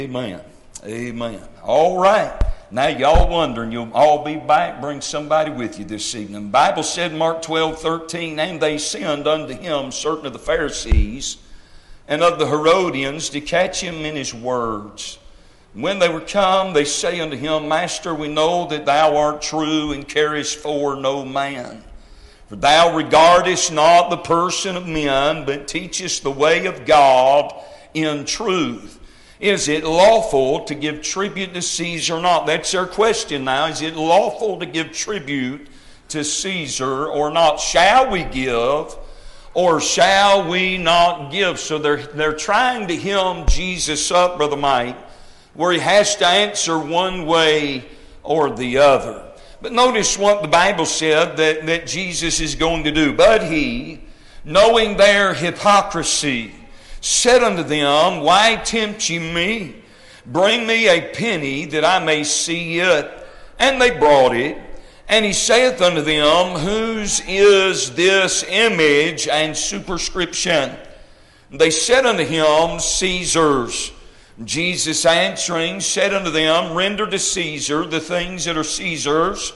Amen. Amen. All right. Now y'all wondering, you'll all be back, bring somebody with you this evening. The Bible said, Mark 12:13, and they sent unto him certain of the Pharisees and of the Herodians to catch him in his words. When they were come, they say unto him, Master, we know that thou art true and carest for no man. For thou regardest not the person of men, but teachest the way of God in truth. Is it lawful to give tribute to Caesar or not? That's their question now. Is it lawful to give tribute to Caesar or not? Shall we give or shall we not give? So they're trying to hem Jesus up, Brother Mike, where he has to answer one way or the other. But notice what the Bible said that Jesus is going to do. But he, knowing their hypocrisy, said unto them, Why tempt ye me? Bring me a penny that I may see it. And they brought it. And he saith unto them, Whose is this image and superscription? They said unto him, Caesar's. Jesus answering said unto them, Render to Caesar the things that are Caesar's,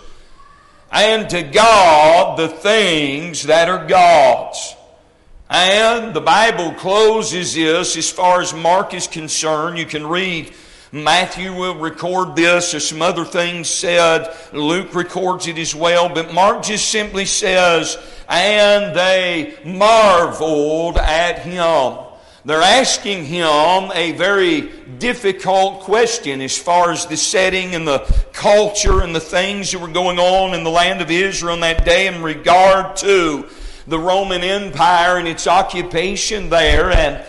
and to God the things that are God's. And the Bible closes this as far as Mark is concerned. You can read, Matthew will record this. There's some other things said. Luke records it as well. But Mark just simply says, and they marveled at him. They're asking him a very difficult question as far as the setting and the culture and the things that were going on in the land of Israel in that day in regard to the Roman Empire and its occupation there.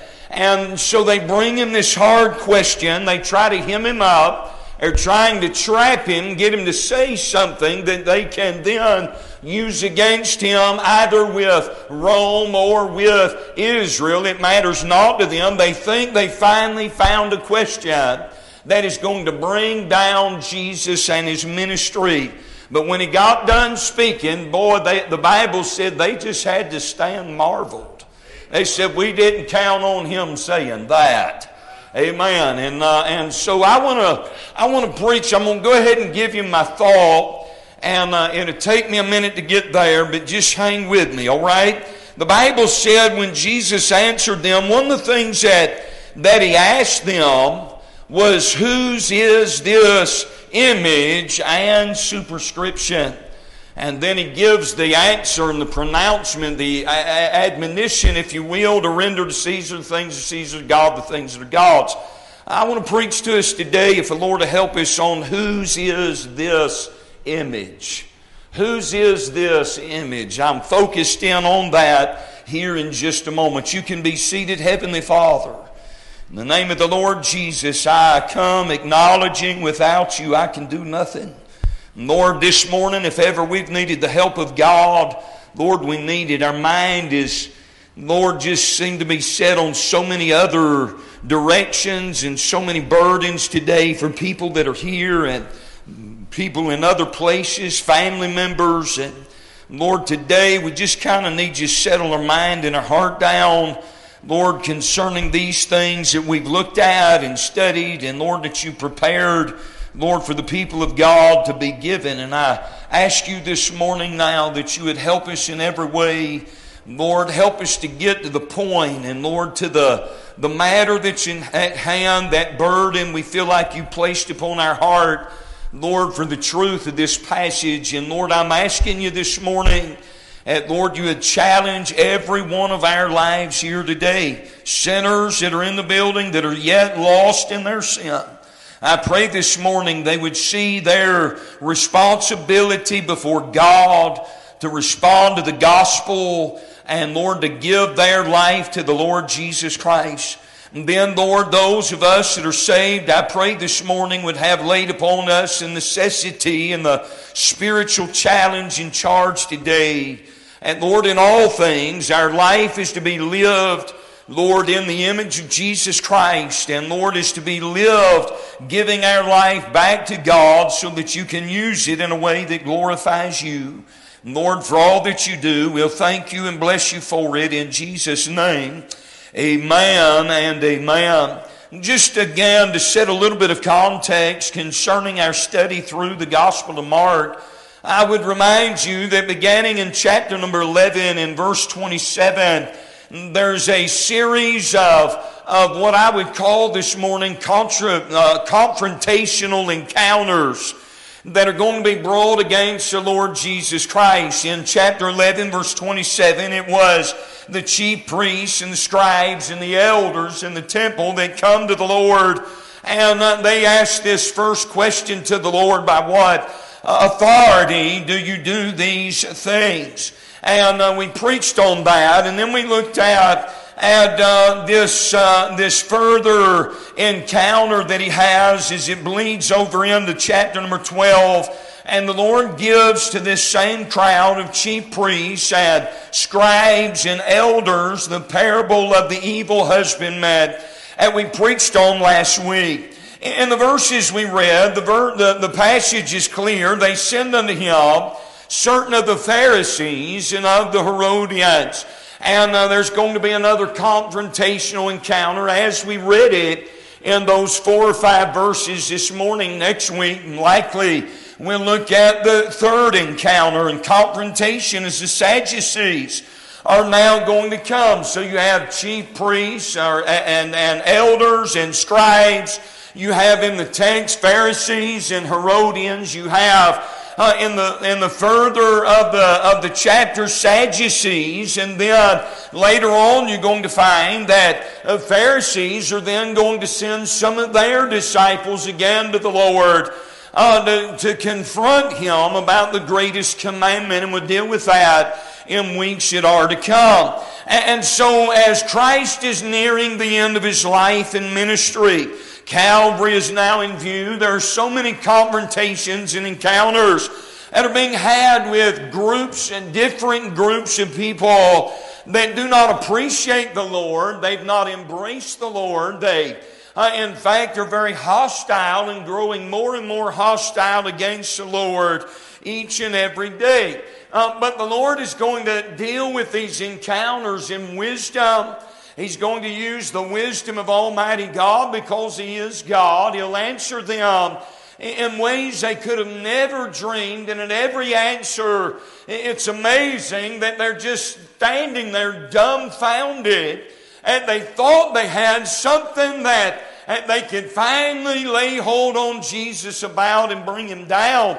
And so they bring him this hard question. They try to hem him up. They're trying to trap him, get him to say something that they can then use against him either with Rome or with Israel. It matters not to them. They think they finally found a question that is going to bring down Jesus and his ministry. But when he got done speaking, boy, the Bible said they just had to stand marveled. They said, we didn't count on him saying that. Amen. And so I want to preach. I'm going to go ahead and give you my thought. And it'll take me a minute to get there, but just hang with me, all right? The Bible said when Jesus answered them, one of the things that he asked them was, whose is this image and superscription? And then he gives the answer and the pronouncement, the admonition, if you will, to render to Caesar the things of Caesar, God the things that are God's. I want to preach to us today, if the Lord will help us, on whose is this image. Whose is this image? I'm focused in on that here in just a moment. You can be seated. Heavenly Father, in the name of the Lord Jesus, I come acknowledging without you I can do nothing. Lord, this morning, if ever we've needed the help of God, Lord, we need it. Our mind is, Lord, just seemed to be set on so many other directions and so many burdens today for people that are here and people in other places, family members. And Lord, today we just kind of need you to settle our mind and our heart down, Lord, concerning these things that we've looked at and studied, and Lord, that you prepared, Lord, for the people of God to be given. And I ask you this morning now that you would help us in every way. Lord, help us to get to the point, and Lord, to the matter that's at hand, that burden we feel like you placed upon our heart, Lord, for the truth of this passage. And Lord, I'm asking you this morning that, Lord, you would challenge every one of our lives here today. Sinners that are in the building that are yet lost in their sin. I pray this morning they would see their responsibility before God to respond to the gospel and, Lord, to give their life to the Lord Jesus Christ. And then, Lord, those of us that are saved, I pray this morning would have laid upon us the necessity and the spiritual challenge and charge today. And Lord, in all things, our life is to be lived, Lord, in the image of Jesus Christ. And Lord, is to be lived giving our life back to God so that you can use it in a way that glorifies you. Lord, for all that you do, we'll thank you and bless you for it in Jesus' name. Amen and amen. Just again to set a little bit of context concerning our study through the Gospel of Mark, I would remind you that beginning in chapter number 11 in verse 27, there's a series of what I would call this morning confrontational encounters that are going to be brought against the Lord Jesus Christ. In chapter 11, verse 27, it was the chief priests and the scribes and the elders in the temple that come to the Lord, and they ask this first question to the Lord: by what authority do you do these things? And we preached on that, and then we looked at this further encounter that he has as it bleeds over into chapter number 12. And the Lord gives to this same crowd of chief priests and scribes and elders the parable of the evil husbandman, and we preached on last week. In the verses we read, the passage is clear. They send unto him certain of the Pharisees and of the Herodians. And there's going to be another confrontational encounter as we read it in those 4 or 5 verses this morning. Next week, likely, we'll look at the third encounter and confrontation as the Sadducees are now going to come. So you have chief priests and elders and scribes. You have in the text Pharisees and Herodians. You have in the further of the chapter Sadducees, and then later on you're going to find that Pharisees are then going to send some of their disciples again to the Lord to confront him about the greatest commandment, and we'll deal with that in weeks that are to come. And so as Christ is nearing the end of his life and ministry, Calvary is now in view. There are so many confrontations and encounters that are being had with groups and different groups of people that do not appreciate the Lord. They've not embraced the Lord. They, in fact, are very hostile and growing more and more hostile against the Lord each and every day. But the Lord is going to deal with these encounters in wisdom. He's going to use the wisdom of Almighty God because He is God. He'll answer them in ways they could have never dreamed. And in every answer, it's amazing that they're just standing there dumbfounded. And they thought they had something that they could finally lay hold on Jesus about and bring Him down.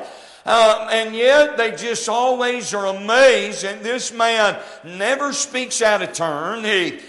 And yet they just always are amazed. And this man never speaks out of turn.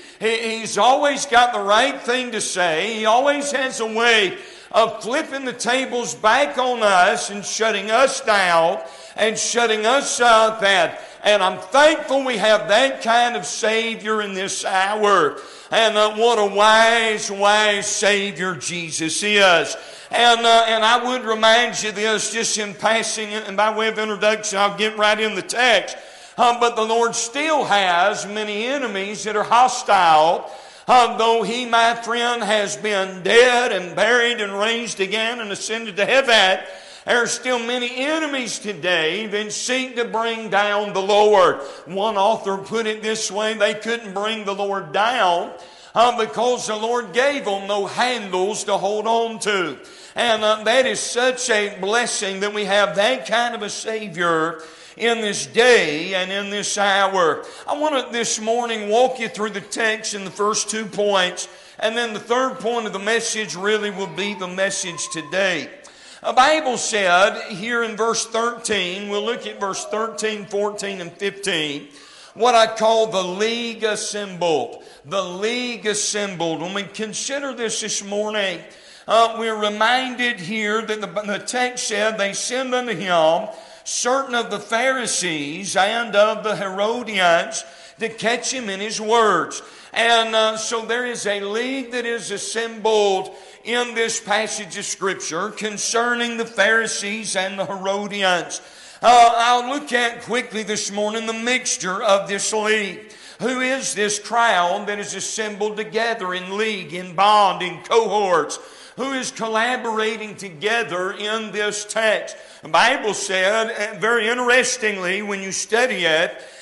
He's always got the right thing to say. He always has a way of flipping the tables back on us and shutting us down and shutting us up. And I'm thankful we have that kind of Savior in this hour. And what a wise, wise Savior Jesus is. And I would remind you this just in passing, and by way of introduction, I'll get right in the text. But the Lord still has many enemies that are hostile. Though He, my friend, has been dead and buried and raised again and ascended to heaven, there are still many enemies today that seek to bring down the Lord. One author put it this way: they couldn't bring the Lord down because the Lord gave them no handles to hold on to. And that is such a blessing that we have that kind of a Savior in this day and in this hour. I want to this morning walk you through the text in the first 2 points, and then the third point of the message really will be the message today. The Bible said here in verse 13, we'll look at verse 13, 14, and 15, what I call the league assembled. The league assembled. When we consider this morning, we're reminded here that the text said they send unto him certain of the Pharisees and of the Herodians to catch him in his words. And so there is a league that is assembled in this passage of Scripture concerning the Pharisees and the Herodians. I'll look at quickly this morning the mixture of this league. Who is this crowd that is assembled together in league, in bond, in cohorts? Who is collaborating together in this text? The Bible said, very interestingly, when you study it,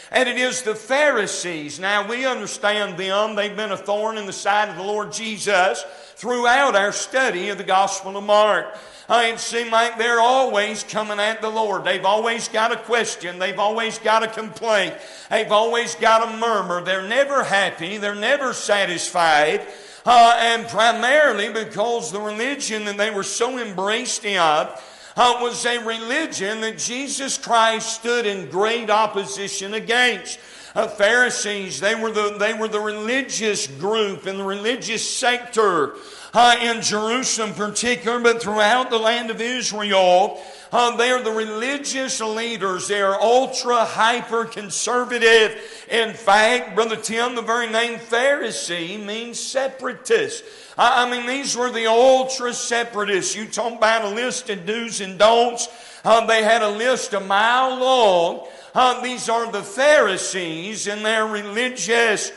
and it is the Pharisees. Now, we understand them. They've been a thorn in the side of the Lord Jesus throughout our study of the Gospel of Mark. It seems like they're always coming at the Lord. They've always got a question. They've always got a complaint. They've always got a murmur. They're never happy. They're never satisfied. And primarily because the religion that they were so embraced in was a religion that Jesus Christ stood in great opposition against. Pharisees, they were the religious group and the religious sector in Jerusalem in particular, but throughout the land of Israel. They are the religious leaders. They are ultra hyper conservative. In fact, Brother Tim, the very name Pharisee means separatist. I mean, these were the ultra separatists. You talk about a list of do's and don'ts. They had a list a mile long. These are the Pharisees and their religious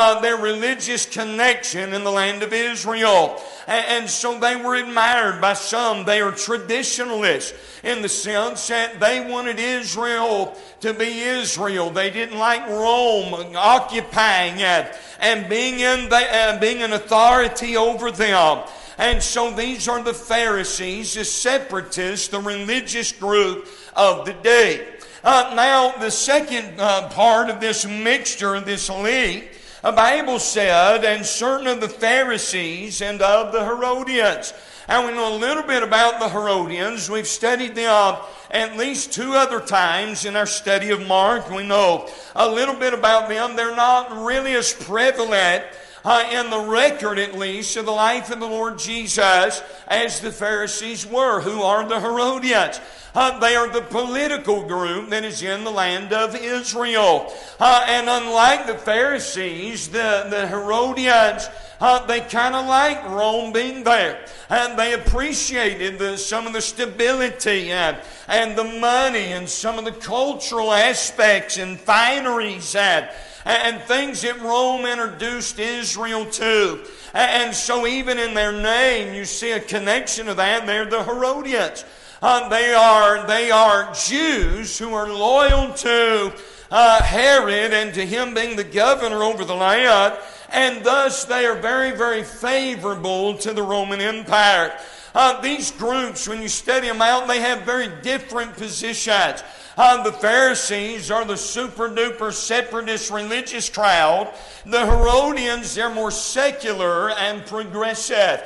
connection in the land of Israel. And so they were admired by some. They are traditionalists in the sense that they wanted Israel to be Israel. They didn't like Rome occupying it and being an authority over them. And so these are the Pharisees, the separatists, the religious group of the day. Now, the second part of this mixture, this league, the Bible said, and certain of the Pharisees and of the Herodians. And we know a little bit about the Herodians. We've studied them at least 2 other times in our study of Mark. We know a little bit about them. They're not really as prevalent in the record, at least, of the life of the Lord Jesus as the Pharisees were. Who are the Herodians? They are the political group that is in the land of Israel. And unlike the Pharisees, the Herodians, they kind of liked Rome being there. And they appreciated some of the stability and the money and some of the cultural aspects and fineries and things that Rome introduced Israel to. And so even in their name, you see a connection of that. They're the Herodians. They are Jews who are loyal to Herod and to him being the governor over the land, and thus they are very, very favorable to the Roman Empire. These groups, when you study them out, they have very different positions. The Pharisees are the super-duper separatist religious crowd. The Herodians, they're more secular and progressive.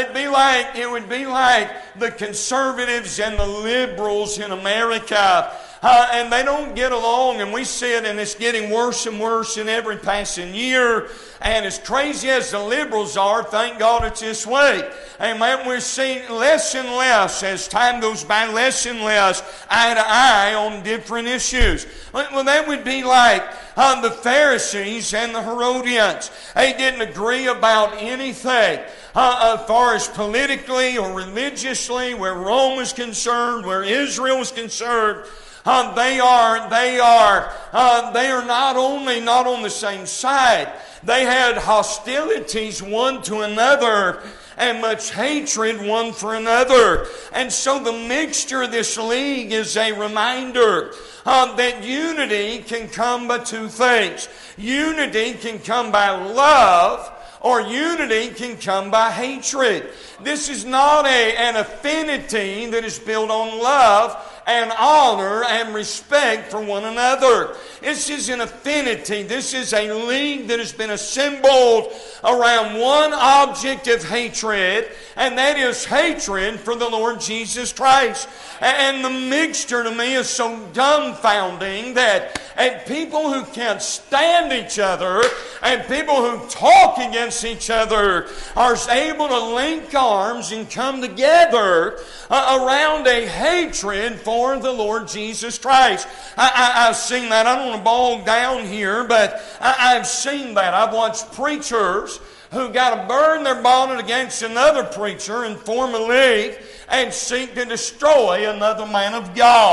It would be like the conservatives and the liberals in America. And they don't get along, and we see it, and it's getting worse and worse in every passing year. And as crazy as the liberals are, thank God it's this way. Amen. We're seeing less and less, as time goes by, less and less eye to eye on different issues. Well, that would be like the Pharisees and the Herodians. They didn't agree about anything. As far as politically or religiously, where Rome was concerned, where Israel was concerned, they are not only not on the same side, they had hostilities one to another and much hatred one for another. And so the mixture of this league is a reminder that unity can come by 2 things. Unity can come by love, or unity can come by hatred. This is not an affinity that is built on love and honor and respect for one another. This is an affinity. This is a league that has been assembled around one object of hatred, and that is hatred for the Lord Jesus Christ. And the mixture to me is so dumbfounding that people who can't stand each other and people who talk against each other are able to link arms and come together around a hatred for the Lord Jesus Christ. I've seen that. I don't want to bog down here, but I've seen that. I've watched preachers who got to burn their bonnet against another preacher and form a league and seek to destroy another man of God.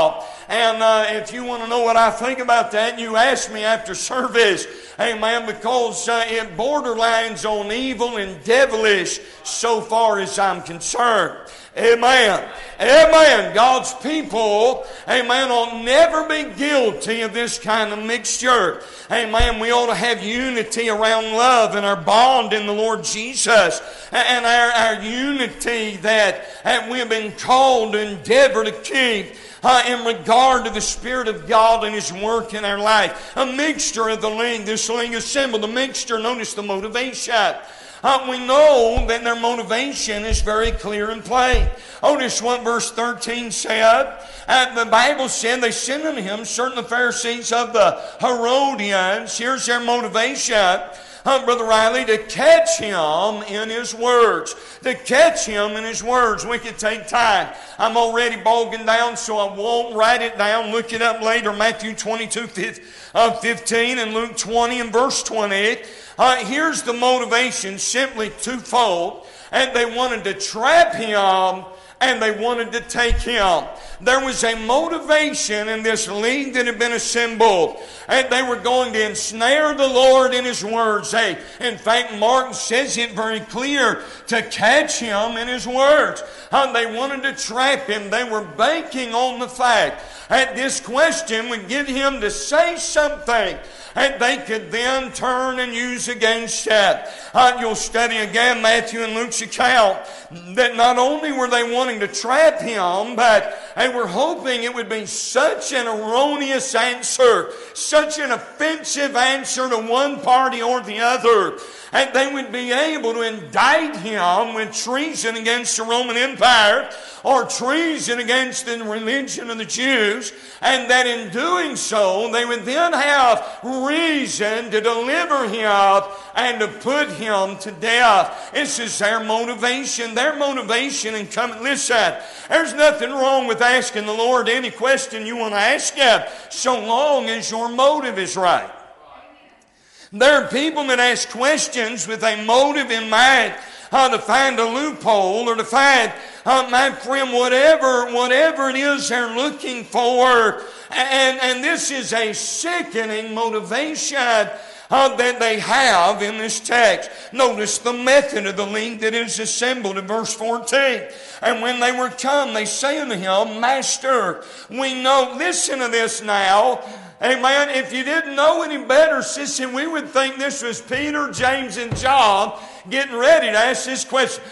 And if you want to know what I think about that, you ask me after service. Amen. Because it borderlines on evil and devilish so far as I'm concerned. Amen. Amen. God's people, amen, will never be guilty of this kind of mixture. Amen. We ought to have unity around love and our bond in the Lord Jesus. And our unity that we have been called to endeavor to keep in regard to the Spirit of God and His work in our life. A mixture of the league. This league assembled. The mixture, notice the motivation. We know that their motivation is very clear and plain. Notice what verse 13 said. The Bible said they sent unto him certain of the Pharisees of the Herodians. Here's their motivation. Brother Riley, to catch him in his words. To catch him in his words. We could take time. I'm already bogging down, so I won't write it down. Look it up later. Matthew 22:15 and Luke 20 and verse 20. Here's the motivation, simply twofold. And they wanted to trap him, and they wanted to take him. There was a motivation in this league that had been assembled. And they were going to ensnare the Lord in His words. Hey, in fact, Mark says it very clear, to catch him in His words. They wanted to trap him. They were banking on the fact that this question would get him to say something and they could then turn and use against that. You'll study again Matthew and Luke's account that not only were they wanting to trap him, but they were hoping it would be such an erroneous answer, such an offensive answer to one party or the other, and they would be able to indict him with treason against the Roman Empire or treason against the religion of the Jews, and that in doing so, they would then have reason to deliver him and to put him to death. This is their motivation. Their motivation in coming. Listen, there's nothing wrong with asking the Lord any question you want to ask Him, so long as your motive is right. There are people that ask questions with a motive in mind, to find a loophole or to find, my friend, whatever it is they're looking for. And this is a sickening motivation that they have in this text. Notice the method of the league that is assembled in verse 14. And when they were come, they say unto him, Master, we know, listen to this now. Amen. If you didn't know any better, sister, we would think this was Peter, James, and John getting ready to ask this question.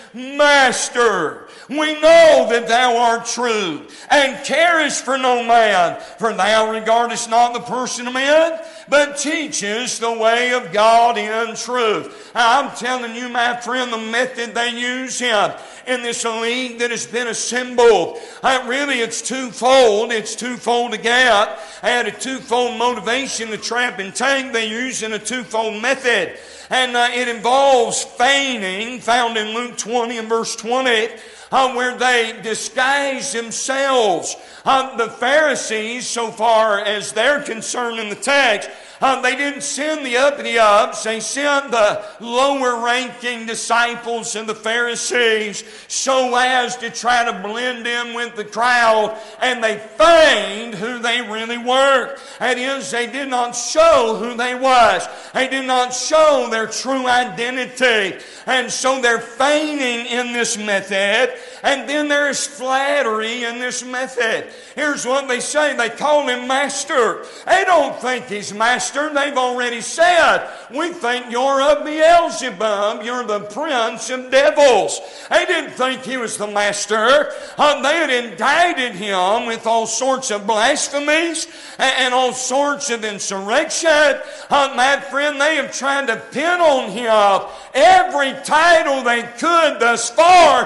Master, we know that thou art true and carest for no man, for thou regardest not the person of men, but teachest the way of God in truth. I'm telling you, my friend, the method they use here in this league that has been assembled, really it's twofold. It's twofold again. I had a twofold motivation to trap and take. They use in a twofold method. And it involves feigning, found in Luke 20 and verse 20, where they disguise themselves. The Pharisees, so far as they're concerned in the text, they didn't send the uppity-ups. They sent the lower-ranking disciples and the Pharisees so as to try to blend in with the crowd, and they feigned who they really were. That is, they did not show who they was. They did not show their true identity. And so they're feigning in this method, and then there is flattery in this method. Here's what they say. They call him Master. They don't think he's Master. They've already said, we think you're of Beelzebub. You're the prince of devils. They didn't think he was the Master. They had indicted him with all sorts of blasphemies and all sorts of insurrection. My friend, they have tried to pin on him every title they could thus far,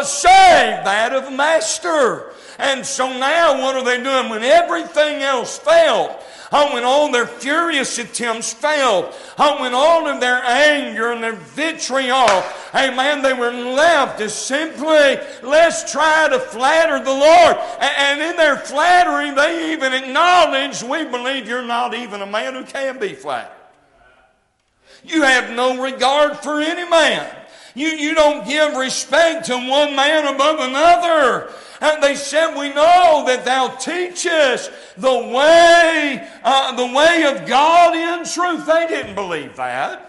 save that of Master. And so now what are they doing? When everything else failed, when all their furious attempts failed, when all of their anger and their vitriol, amen, they were left to simply, let's try to flatter the Lord. And in their flattery, they even acknowledge, we believe you're not even a man who can be flattered. You have no regard for any man. You don't give respect to one man above another. And they said, we know that thou teachest the way of God in truth. They didn't believe that.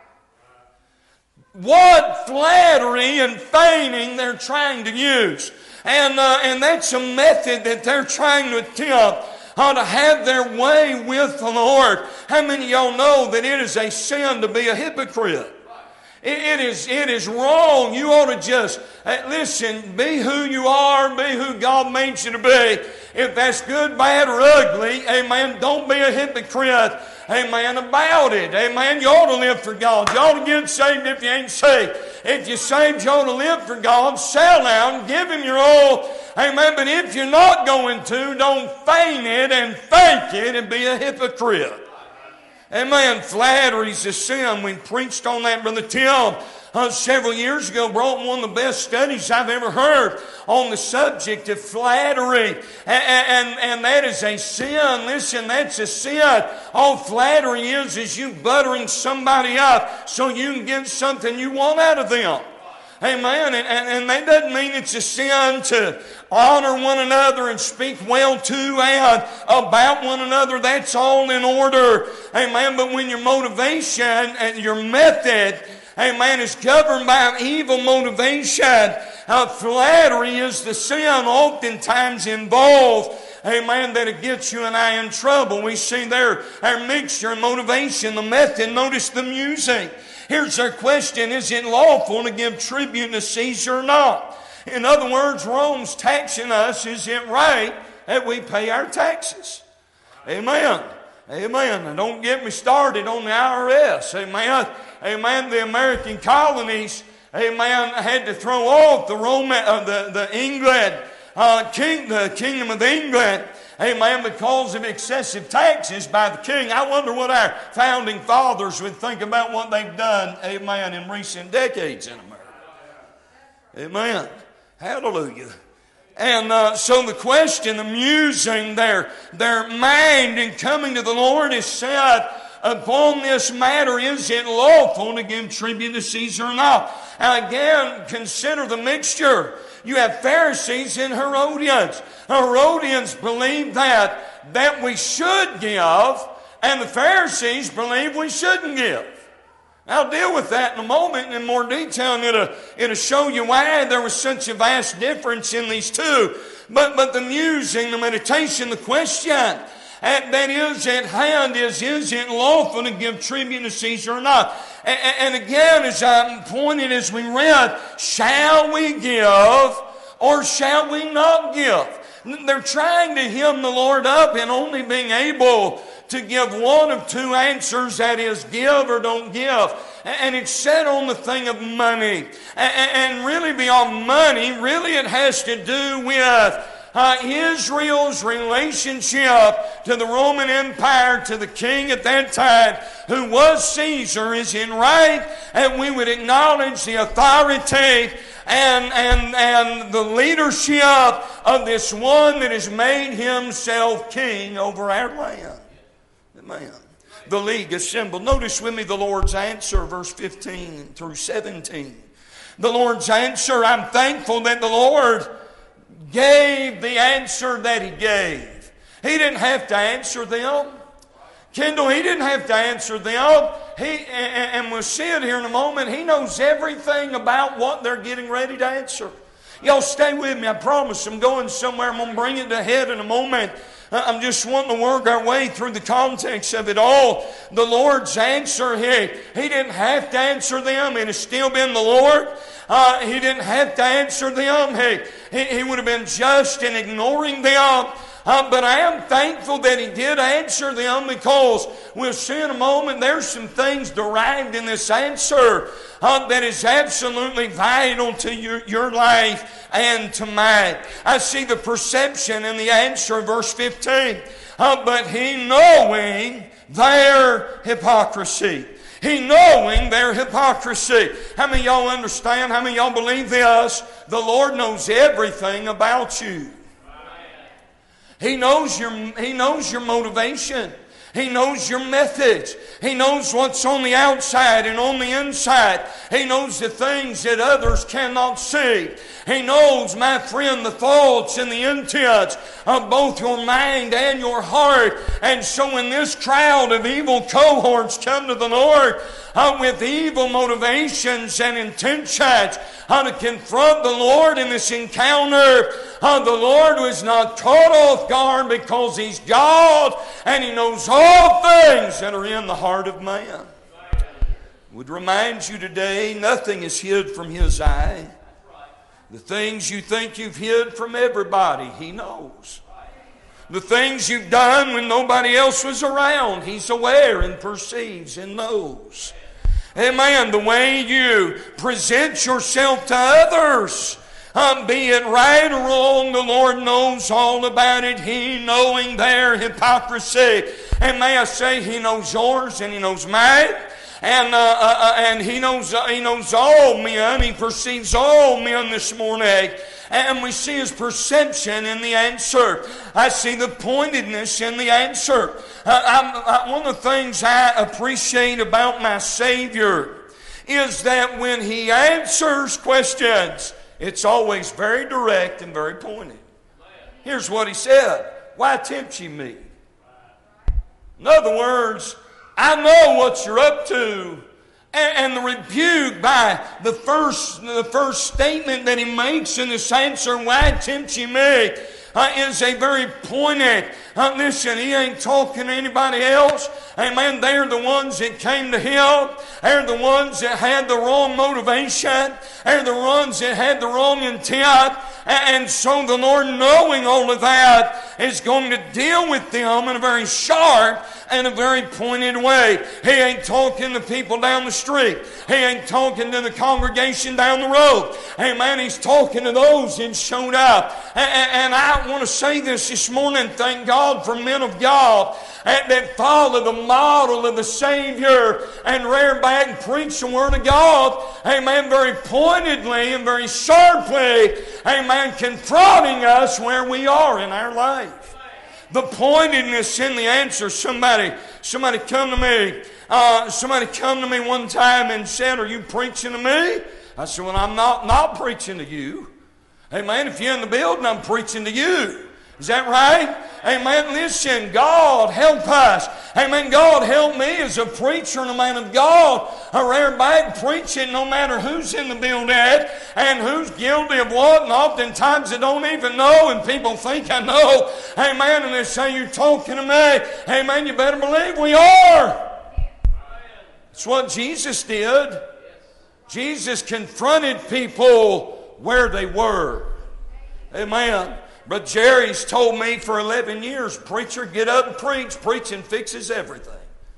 What flattery and feigning they're trying to use. And that's a method that they're trying to attempt to have their way with the Lord. How many of y'all know that it is a sin to be a hypocrite? It is wrong. You ought to just, listen, be who you are, be who God made you to be. If that's good, bad, or ugly, amen, don't be a hypocrite, amen, about it. Amen, you ought to live for God. You ought to get saved if you ain't saved. If you're saved, you ought to live for God, sell out and give Him your all. Amen, but if you're not going to, don't feign it and fake it and be a hypocrite. Amen. Flattery's a sin. We preached on that, Brother Tim, several years ago. Brought one of the best studies I've ever heard on the subject of flattery. And that is a sin. Listen, that's a sin. All flattery is you buttering somebody up so you can get something you want out of them. Amen. And that doesn't mean it's a sin to honor one another and speak well to and about one another. That's all in order. Amen. But when your motivation and your method, amen, is governed by evil motivation, flattery is the sin oftentimes involved. Amen, that it gets you and I in trouble. We see there our mixture and motivation, the method. Notice the music. Here's our question. Is it lawful to give tribute to Caesar or not? In other words, Rome's taxing us. Is it right that we pay our taxes? Amen. Amen. And don't get me started on the IRS. Amen. Amen. The American colonies, amen, had to throw off the kingdom of England. Amen, because of excessive taxes by the king. I wonder what our founding fathers would think about what they've done, amen, in recent decades in America. Amen. Hallelujah. And so the question, amusing their mind in coming to the Lord is said, upon this matter, is it lawful to give tribute to Caesar or not? And again, consider the mixture. You have Pharisees and Herodians. Herodians believe that we should give, and the Pharisees believe we shouldn't give. I'll deal with that in a moment in more detail, and it'll show you why there was such a vast difference in these two. But the musing, the meditation, the question that is at hand is it lawful to give tribute to Caesar or not? And again, as I pointed as we read, shall we give or shall we not give? They're trying to hem the Lord up in only being able to give one of two answers, that is, give or don't give. And it's set on the thing of money. And really beyond money, really it has to do with Israel's relationship to the Roman Empire, to the king at that time, who was Caesar. Is it right that we would acknowledge the authority and the leadership of this one that has made himself king over our land? Amen. The league assembled. Notice with me the Lord's answer, verse 15 through 17. The Lord's answer, I'm thankful that the Lord gave the answer that He gave. He didn't have to answer them. Kendall, He didn't have to answer them. And we'll see it here in a moment. He knows everything about what they're getting ready to answer. Y'all stay with me. I promise I'm going somewhere. I'm going to bring it to head in a moment. I'm just wanting to work our way through the context of it all. The Lord's answer here, He didn't have to answer them. It has still been the Lord. He didn't have to answer them. He would have been just in ignoring them. But I am thankful that He did answer them, because we'll see in a moment there's some things derived in this answer that is absolutely vital to your life and to mine. I see the perception in the answer, verse 15. But He, knowing their hypocrisy. He, knowing their hypocrisy. How many of y'all understand? How many of y'all believe this? The Lord knows everything about you. He knows your motivation. He knows your methods. He knows what's on the outside and on the inside. He knows the things that others cannot see. He knows, my friend, the thoughts and the intents of both your mind and your heart. And so when this crowd of evil cohorts come to the Lord with evil motivations and intentions to confront the Lord in this encounter, the Lord was not caught off guard because He's God and He knows all things that are in the heart of man. I would remind you today, nothing is hid from His eye. The things you think you've hid from everybody, He knows. The things you've done when nobody else was around, He's aware and perceives and knows. Amen. The way you present yourself to others, be it right or wrong, the Lord knows all about it. He knowing their hypocrisy. And may I say, He knows yours and He knows mine. And He knows all men. He perceives all men this morning. And we see His perception in the answer. I see the pointedness in the answer. One of the things I appreciate about my Savior is that when He answers questions, it's always very direct and very pointed. Here's what He said. Why tempt ye me? In other words, I know what you're up to. And the rebuke by the first statement that He makes in this answer, why tempt ye me, is a very pointed. Listen, He ain't talking to anybody else. Amen. They're the ones that came to Him. They're the ones that had the wrong motivation. They're the ones that had the wrong intent. And so the Lord, knowing all of that, is going to deal with them in a very sharp and a very pointed way. He ain't talking to people down the street. He ain't talking to the congregation down the road. Amen. He's talking to those that showed up. And I want to say this morning, thank God for men of God that follow the model of the Savior and rear back and preach the Word of God. Amen. Very pointedly and very sharply. Amen. Confronting us where we are in our life. The pointedness in the answer. Somebody come to me. Somebody come to me one time and said, "Are you preaching to me?" I said, "Well, I'm not preaching to you." Amen. If you're in the building, I'm preaching to you. Is that right? Amen. Listen, God help us. Amen. God help me as a preacher and a man of God. I rear back preaching no matter who's in the building and who's guilty of what. And oftentimes I don't even know and people think I know. Amen. And they say, "You're talking to me." Amen. You better believe we are. It's what Jesus did. Jesus confronted people where they were. Amen. But Jerry's told me for 11 years, "Preacher, get up and preach. Preaching fixes everything."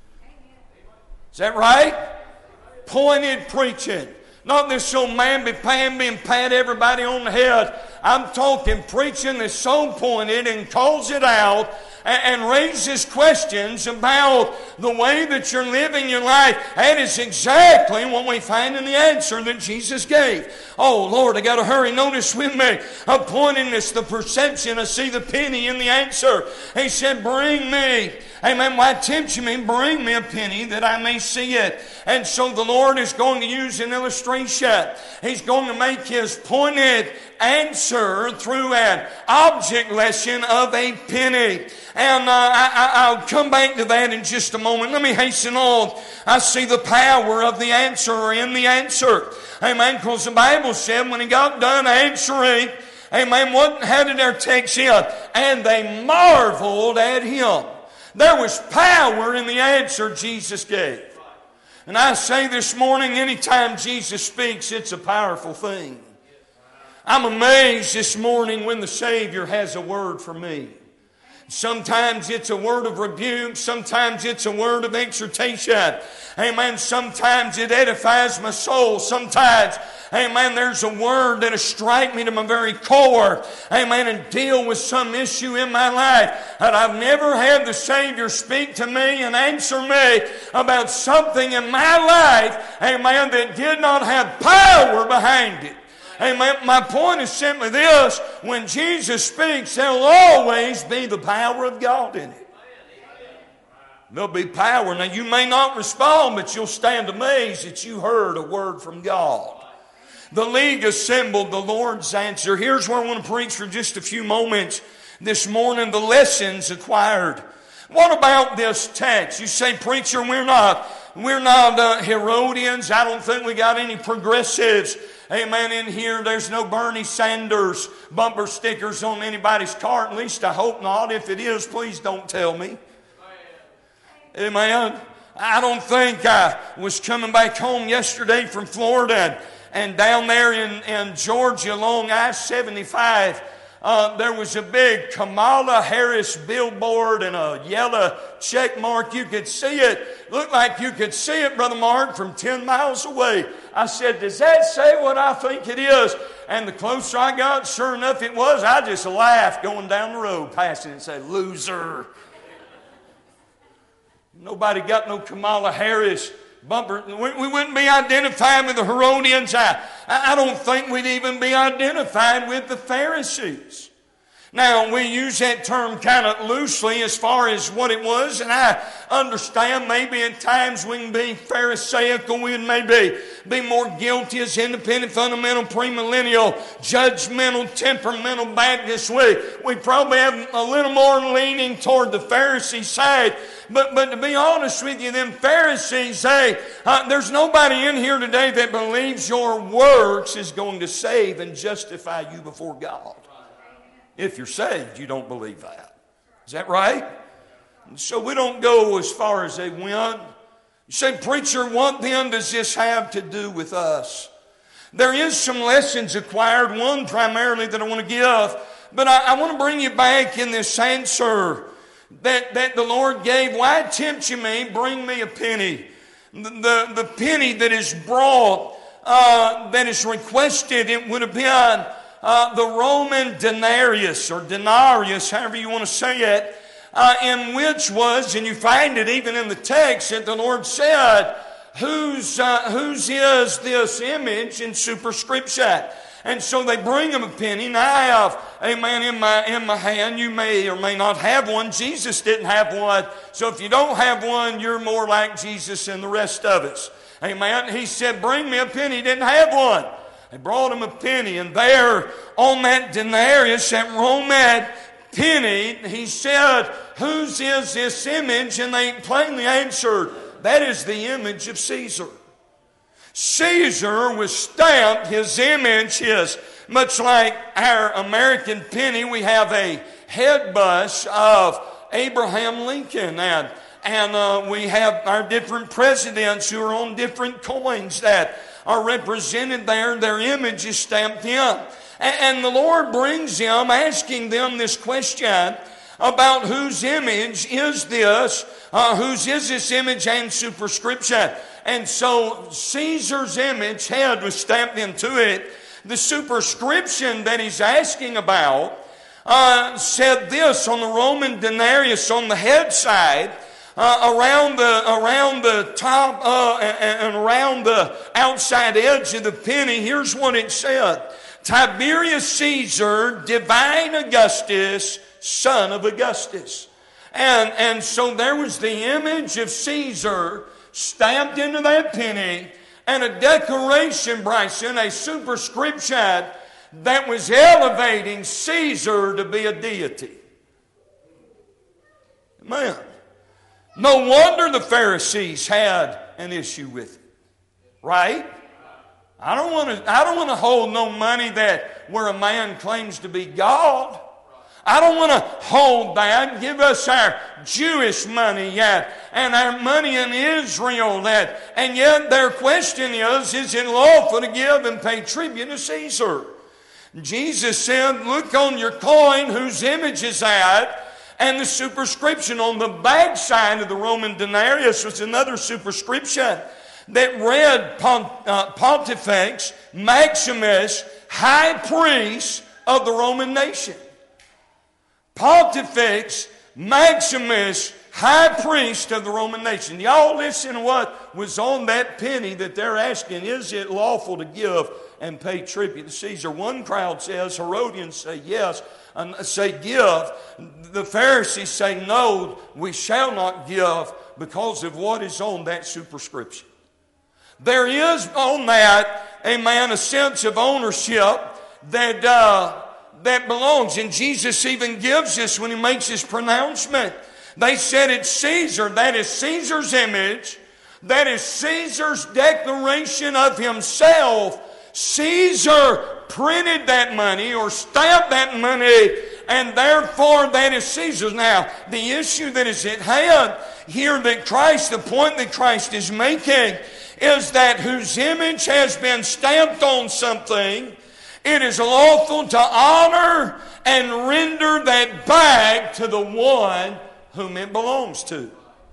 Is that right? Pointed preaching. Not this old mamby-pamby and pat everybody on the head. I'm talking preaching that's so pointed and calls it out and raises questions about the way that you're living your life. That is exactly what we find in the answer that Jesus gave. Oh, Lord, I got to hurry. Notice with me, a pointedness, the perception. I see the penny in the answer. He said, "Bring me." Amen. Why tempt you me? Bring me a penny that I may see it. And so the Lord is going to use an illustration. He's going to make His pointed answer through an object lesson of a penny. And I'll come back to that in just a moment. Let me hasten on. I see the power of the answer or in the answer. Amen. Because the Bible said when He got done answering, amen, how did our text end? And they marveled at Him. There was power in the answer Jesus gave. And I say this morning, anytime Jesus speaks, it's a powerful thing. I'm amazed this morning when the Savior has a word for me. Sometimes it's a word of rebuke. Sometimes it's a word of exhortation. Amen. Sometimes it edifies my soul. Sometimes, amen, there's a word that'll strike me to my very core. Amen. And deal with some issue in my life. And I've never had the Savior speak to me and answer me about something in my life, amen, that did not have power behind it. Amen. My point is simply this. When Jesus speaks, there will always be the power of God in it. There'll be power. Now you may not respond, but you'll stand amazed that you heard a word from God. The league assembled, the Lord's answer. Here's where I want to preach for just a few moments this morning, the lessons acquired. What about this text? You say, preacher, we're not Herodians. I don't think we got any progressives. Amen. In here, there's no Bernie Sanders bumper stickers on anybody's car. At least I hope not. If it is, please don't tell me. Amen. I don't think I was coming back home yesterday from Florida and down there in Georgia along I-75. There was a big Kamala Harris billboard and a yellow check mark. You could see it. Looked like you could see it, Brother Mark, from 10 miles away. I said, does that say what I think it is? And the closer I got, sure enough it was. I just laughed going down the road, passing it and said, loser. Nobody got no Kamala Harris bumper. We wouldn't be identified with the Herodians. I don't think we'd even be identified with the Pharisees. Now, we use that term kind of loosely as far as what it was, and I understand maybe at times we can be pharisaical, we can maybe be more guilty as independent, fundamental, premillennial, judgmental, temperamental Baptists. We probably have a little more leaning toward the Pharisee side. But to be honest with you, them Pharisees say, there's nobody in here today that believes your works is going to save and justify you before God. If you're saved, you don't believe that. Is that right? And so we don't go as far as they went. You say, preacher, what then does this have to do with us? There is some lessons acquired, one primarily that I want to give, but I want to bring you back in this answer that the Lord gave. Why tempt you me? Bring me a penny. The penny that is brought, that is requested, it would have been the Roman denarius, or denarius, however you want to say it, in which was, and you find it even in the text, that the Lord said, whose is this image in superscription? And so they bring him a penny. Now I have a man in my hand. You may or may not have one. Jesus didn't have one. So if you don't have one, you're more like Jesus than the rest of us. Amen. He said, bring me a penny. He didn't have one. They brought him a penny, and there on that denarius, that Roman penny, he said, whose is this image? And they plainly answered, that is the image of Caesar. Caesar was stamped, his image is much like our American penny. We have a head bust of Abraham Lincoln, and we have our different presidents who are on different coins that are represented there. Their image is stamped in. And the Lord brings them, asking them this question about whose image is this, whose is this image and superscription. And so Caesar's image, head, was stamped into it. The superscription that he's asking about said this on the Roman denarius on the head side, around the top and around the outside edge of the penny. Here's what it said: Tiberius Caesar, divine Augustus, son of Augustus. And so there was the image of Caesar stamped into that penny, and a decoration, Bryson, a superscription that was elevating Caesar to be a deity. Amen. No wonder the Pharisees had an issue with it. Right? I don't want to hold no money where a man claims to be God. I don't want to hold that. Give us our Jewish money yet, and our money in Israel that. And yet their question is it lawful to give and pay tribute to Caesar? Jesus said, look on your coin whose image is that. And the superscription on the back side of the Roman denarius was another superscription that read Pontifex Maximus, High Priest of the Roman nation. Pontifex Maximus, high priest of the Roman nation. Y'all listen to what was on that penny that they're asking, is it lawful to give and pay tribute to Caesar? One crowd says, Herodians say yes, and say give. The Pharisees say no, we shall not give because of what is on that superscription. There is on that, amen, a sense of ownership that belongs. And Jesus even gives this when he makes his pronouncement. They said it's Caesar. That is Caesar's image. That is Caesar's declaration of himself. Caesar printed that money or stamped that money, and therefore that is Caesar's. Now, the issue that is at hand here that Christ, the point that Christ is making, is that whose image has been stamped on something, it is lawful to honor and render that back to the one whom it belongs to.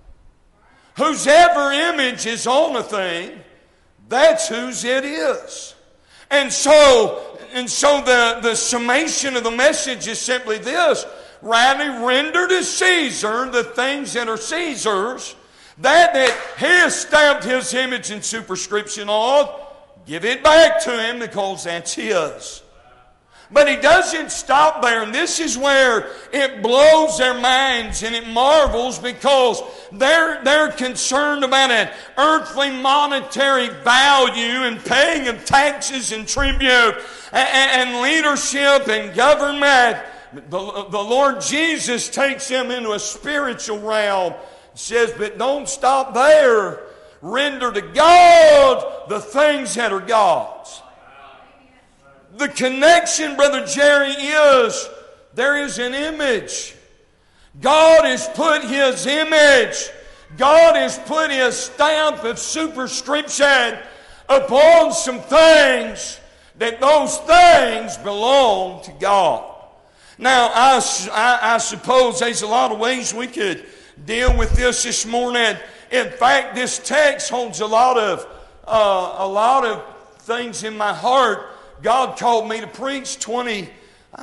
Whosever image is on a thing, that's whose it is. And so the summation of the message is simply this: rightly render to Caesar the things that are Caesar's, that he has stamped his image and superscription on, give it back to him because that's his. But he doesn't stop there, and this is where it blows their minds and it marvels, because they're concerned about an earthly monetary value and paying of taxes and tribute and leadership and government. The Lord Jesus takes them into a spiritual realm. He says, but don't stop there. Render to God the things that are God's. The connection, Brother Jerry, is there is an image. God has put His image. God has put His stamp of superscription upon some things, that those things belong to God. Now, I suppose there's a lot of ways we could deal with this morning. In fact, this text holds a lot of things in my heart. God called me to preach 96,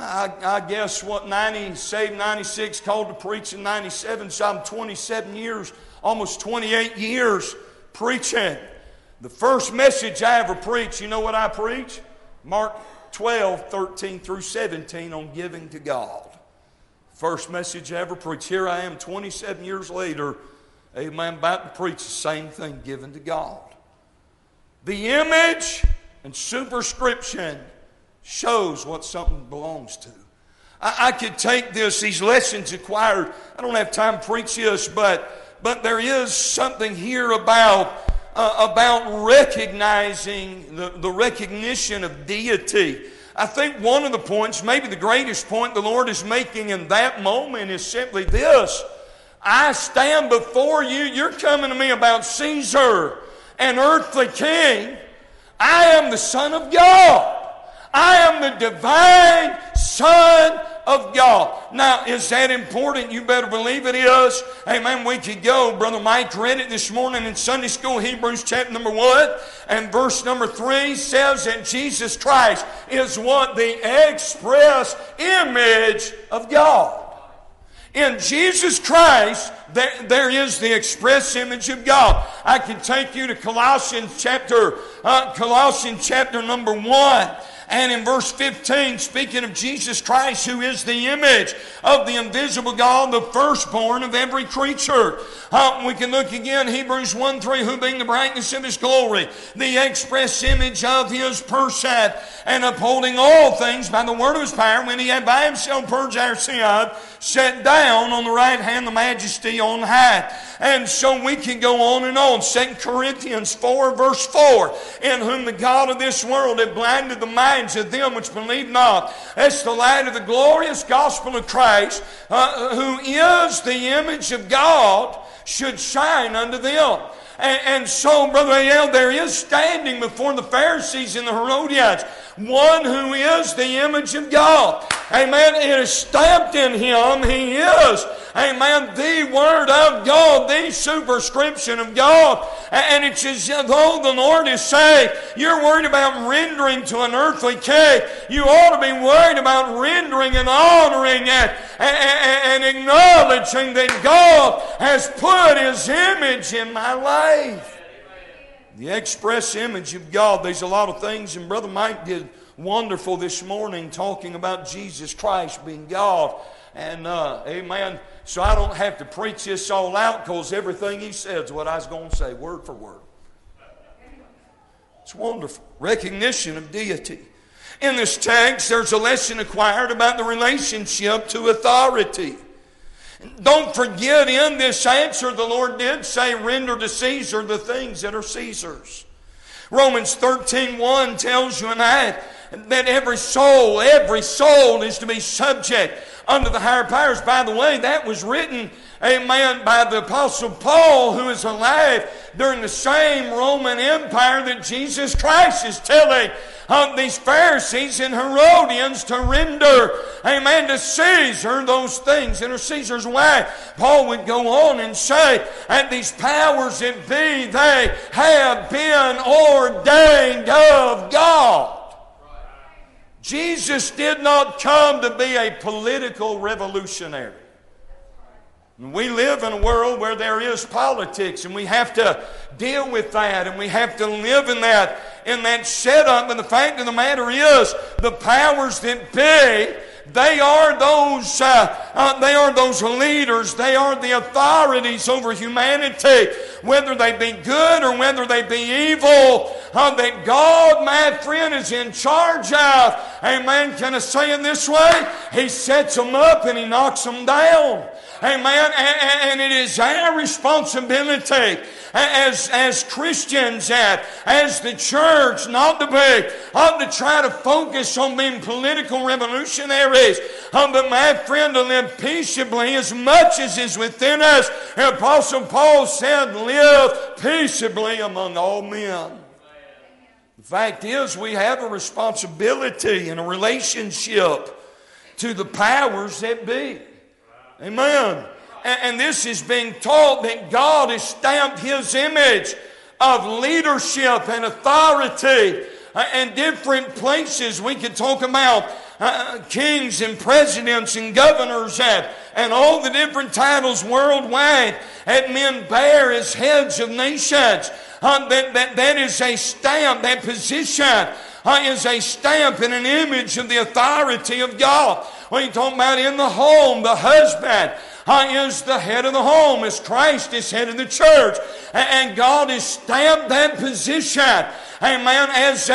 called to preach in 97, so I'm 27 years, almost 28 years preaching. The first message I ever preached, you know what I preached? Mark 12, 13 through 17 on giving to God. First message I ever preached. Here I am 27 years later, amen, about to preach the same thing, giving to God. The image and superscription shows what something belongs to. I could take these lessons acquired. I don't have time to preach this, but there is something here about recognizing the recognition of deity. I think one of the points, maybe the greatest point the Lord is making in that moment, is simply this: I stand before you. You're coming to me about Caesar, an earthly king. I am the Son of God. I am the divine Son of God. Now, is that important? You better believe it is. Amen. We could go. Brother Mike read it this morning in Sunday school. Hebrews chapter number 1 and verse number 3 says that Jesus Christ is what? The express image of God. In Jesus Christ, there is the express image of God. I can take you to Colossians chapter number 1. And in verse 15, speaking of Jesus Christ, who is the image of the invisible God, the firstborn of every creature. We can look again, Hebrews 1:3, who being the brightness of His glory, the express image of His person, and upholding all things by the word of His power, when He had by Himself purged our sin, sat down on the right hand the majesty on high. And so we can go on and on. 2 Corinthians 4 verse 4, in whom the God of this world had blinded the minds of them which believe not, as the light of the glorious gospel of Christ, who is the image of God, should shine unto them. And so, Brother A.L., there is standing before the Pharisees and the Herodians one who is the image of God. Amen. It is stamped in Him. He is, amen, the Word of God, the superscription of God. And it's as though the Lord is saying, you're worried about rendering to an earthly king. You ought to be worried about rendering and honoring and acknowledging that God has put His image in my life. The express image of God. There's a lot of things, and Brother Mike did wonderful this morning talking about Jesus Christ being God. And amen. So I don't have to preach this all out, because everything he said is what I was going to say, word for word. It's wonderful. Recognition of deity. In this text, there's a lesson acquired about the relationship to authority. Don't forget, in this answer, the Lord did say, render to Caesar the things that are Caesar's. Romans 13:1 tells you and I that every soul is to be subject unto the higher powers. By the way, that was written, amen, by the Apostle Paul, who is alive during the same Roman Empire that Jesus Christ is telling these Pharisees and Herodians to render, amen, to Caesar those things that are Caesar's. Why? Paul would go on and say, and these powers that be, they have been ordained of God. Jesus did not come to be a political revolutionary. We live in a world where there is politics, and we have to deal with that, and we have to live in that setup. And the fact of the matter is, the powers that be, they are those leaders. They are the authorities over humanity, whether they be good or whether they be evil, that God, my friend, is in charge of. Amen. Can I say it this way? He sets them up and He knocks them down. Amen. And it is our responsibility as Christians, as the church, not to try to focus on being political revolutionaries, but my friend, to live peaceably as much as is within us. And Apostle Paul said, live peaceably among all men. The fact is, we have a responsibility and a relationship to the powers that be. Amen. And this is being taught that God has stamped His image of leadership and authority in different places. We could talk about kings and presidents and governors and all the different titles worldwide that men bear as heads of nations. That is a stamp, that position is a stamp and an image of the authority of God. When you talk about in the home, the husband is the head of the home, as Christ is head of the church. And God has stamped that position, amen, as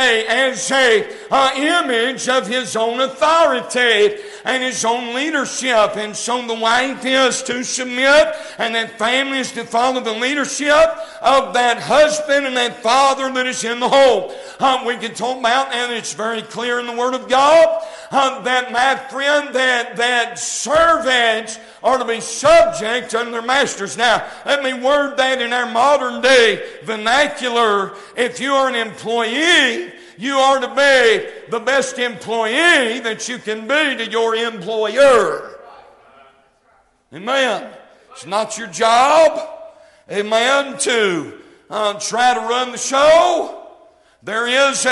a image of His own authority and His own leadership. And so the wife is to submit, and that family is to follow the leadership of that husband and that father that is in the home. We can talk about, and it's very clear in the Word of God, that, my friend, that servants are to be subject unto their masters. Now, let me word that in our modern day vernacular. If you are an employee, you are to be the best employee that you can be to your employer. Amen. It's not your job, amen, to try to run the show. There is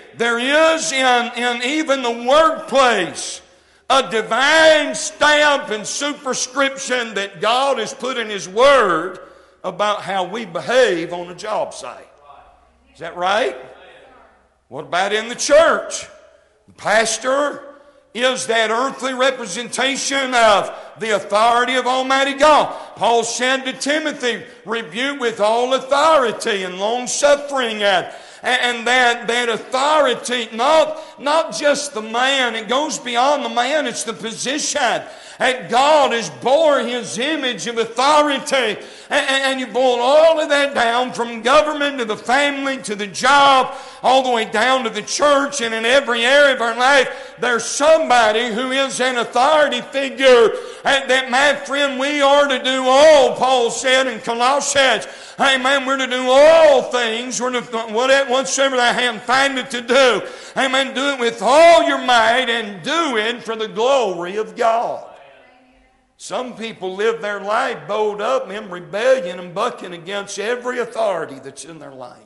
in even the workplace a divine stamp and superscription that God has put in His Word about how we behave on a job site. Is that right? What about in the church? The pastor is that earthly representation of the authority of Almighty God. Paul said to Timothy, rebuke with all authority and long suffering and that authority, not just the man, it goes beyond the man, it's the position. And God has bore His image of authority. And you boil all of that down from government to the family to the job, all the way down to the church, and in every area of our life, there's somebody who is an authority figure. And that, my friend, we are to do all, Paul said in Colossians. Amen. We're to do all things. We're to, whatsoever thy hand findeth to do. Amen. Do it with all your might and do it for the glory of God. Some people live their life bowed up in rebellion and bucking against every authority that's in their life.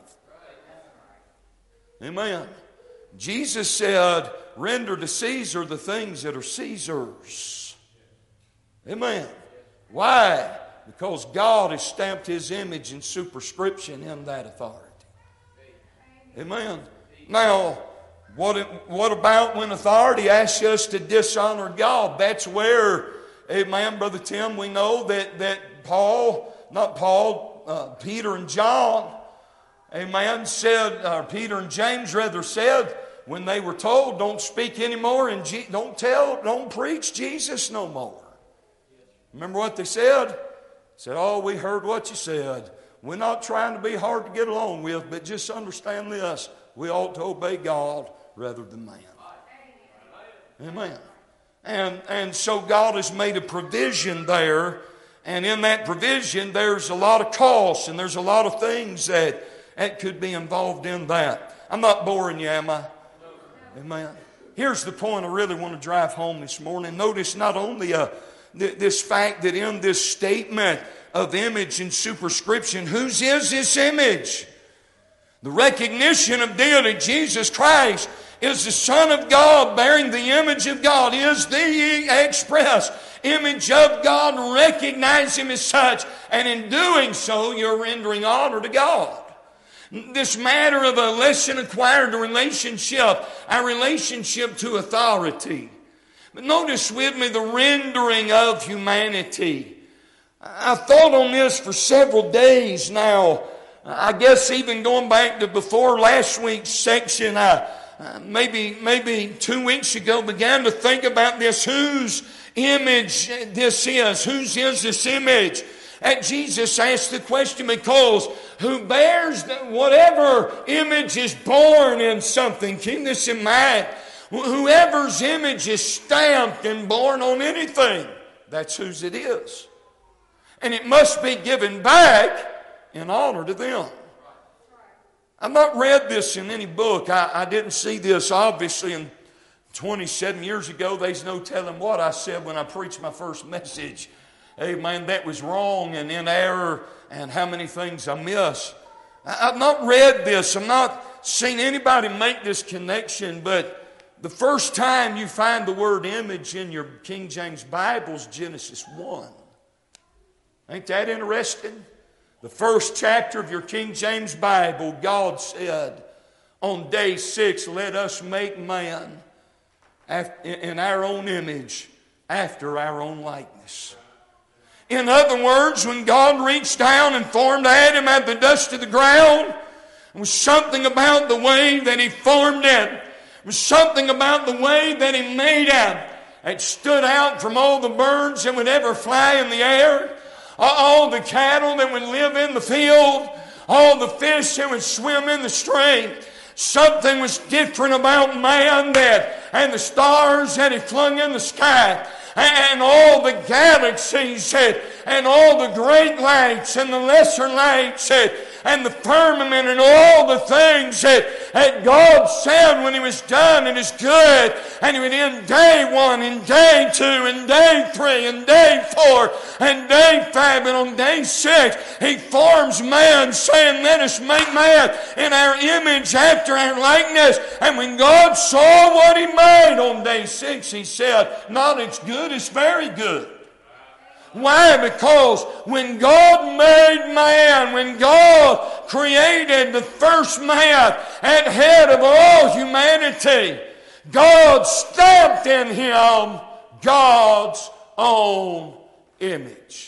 Amen. Jesus said, render to Caesar the things that are Caesar's. Amen. Why? Because God has stamped His image and superscription in that authority. Amen. Now, what about when authority asks us to dishonor God? That's where, amen, Brother Tim, we know that Peter and John, amen, said, Peter and James rather said, when they were told, don't speak anymore and don't preach Jesus no more. Remember what they said? They said, oh, we heard what you said. We're not trying to be hard to get along with, but just understand this. We ought to obey God rather than man. Amen. And so God has made a provision there. And in that provision, there's a lot of costs and there's a lot of things that could be involved in that. I'm not boring you, am I? Amen. Here's the point I really want to drive home this morning. Notice not only this fact that in this statement of image and superscription, whose is this image? The recognition of deity. Jesus Christ is the Son of God, bearing the image of God, is the express image of God. Recognize Him as such, and in doing so, you're rendering honor to God. This matter of a lesson acquired relationship, our relationship to authority. But notice with me the rendering of humanity. I've thought on this for several days now. I guess even going back to before last week's section, maybe 2 weeks ago, began to think about this, whose image this is. Whose is this image? And Jesus asked the question because who bears whatever image is born in something, keep this in mind, whoever's image is stamped and born on anything, that's whose it is. And it must be given back in honor to them. I've not read this in any book. I didn't see this obviously in 27 years ago. There's no telling what I said when I preached my first message. Amen. That was wrong and in error, and how many things I missed. I've not read this. I've not seen anybody make this connection, but the first time you find the word image in your King James Bible is Genesis 1. Ain't that interesting? The first chapter of your King James Bible, God said, on day 6, let us make man in our own image, after our own likeness. In other words, when God reached down and formed Adam out of the dust of the ground, it was something about the way that He formed it. It was something about the way that He made it. It stood out from all the birds that would ever fly in the air, all the cattle that would live in the field, all the fish that would swim in the stream. Something was different about man and the stars that He flung in the sky, and all the galaxies and all the great lights and the lesser lights and the firmament and all the things that God said when He was done, it is good. And He would end day 1 and day 2 and day 3 and day 4 and day 5, and on day 6 He forms man, saying, let us make man in our image after our likeness. And when God saw what He made on day 6, He said, not it's good, it's very good. Why? Because when God made man, when God created the first man and head of all humanity, God stamped in him God's own image.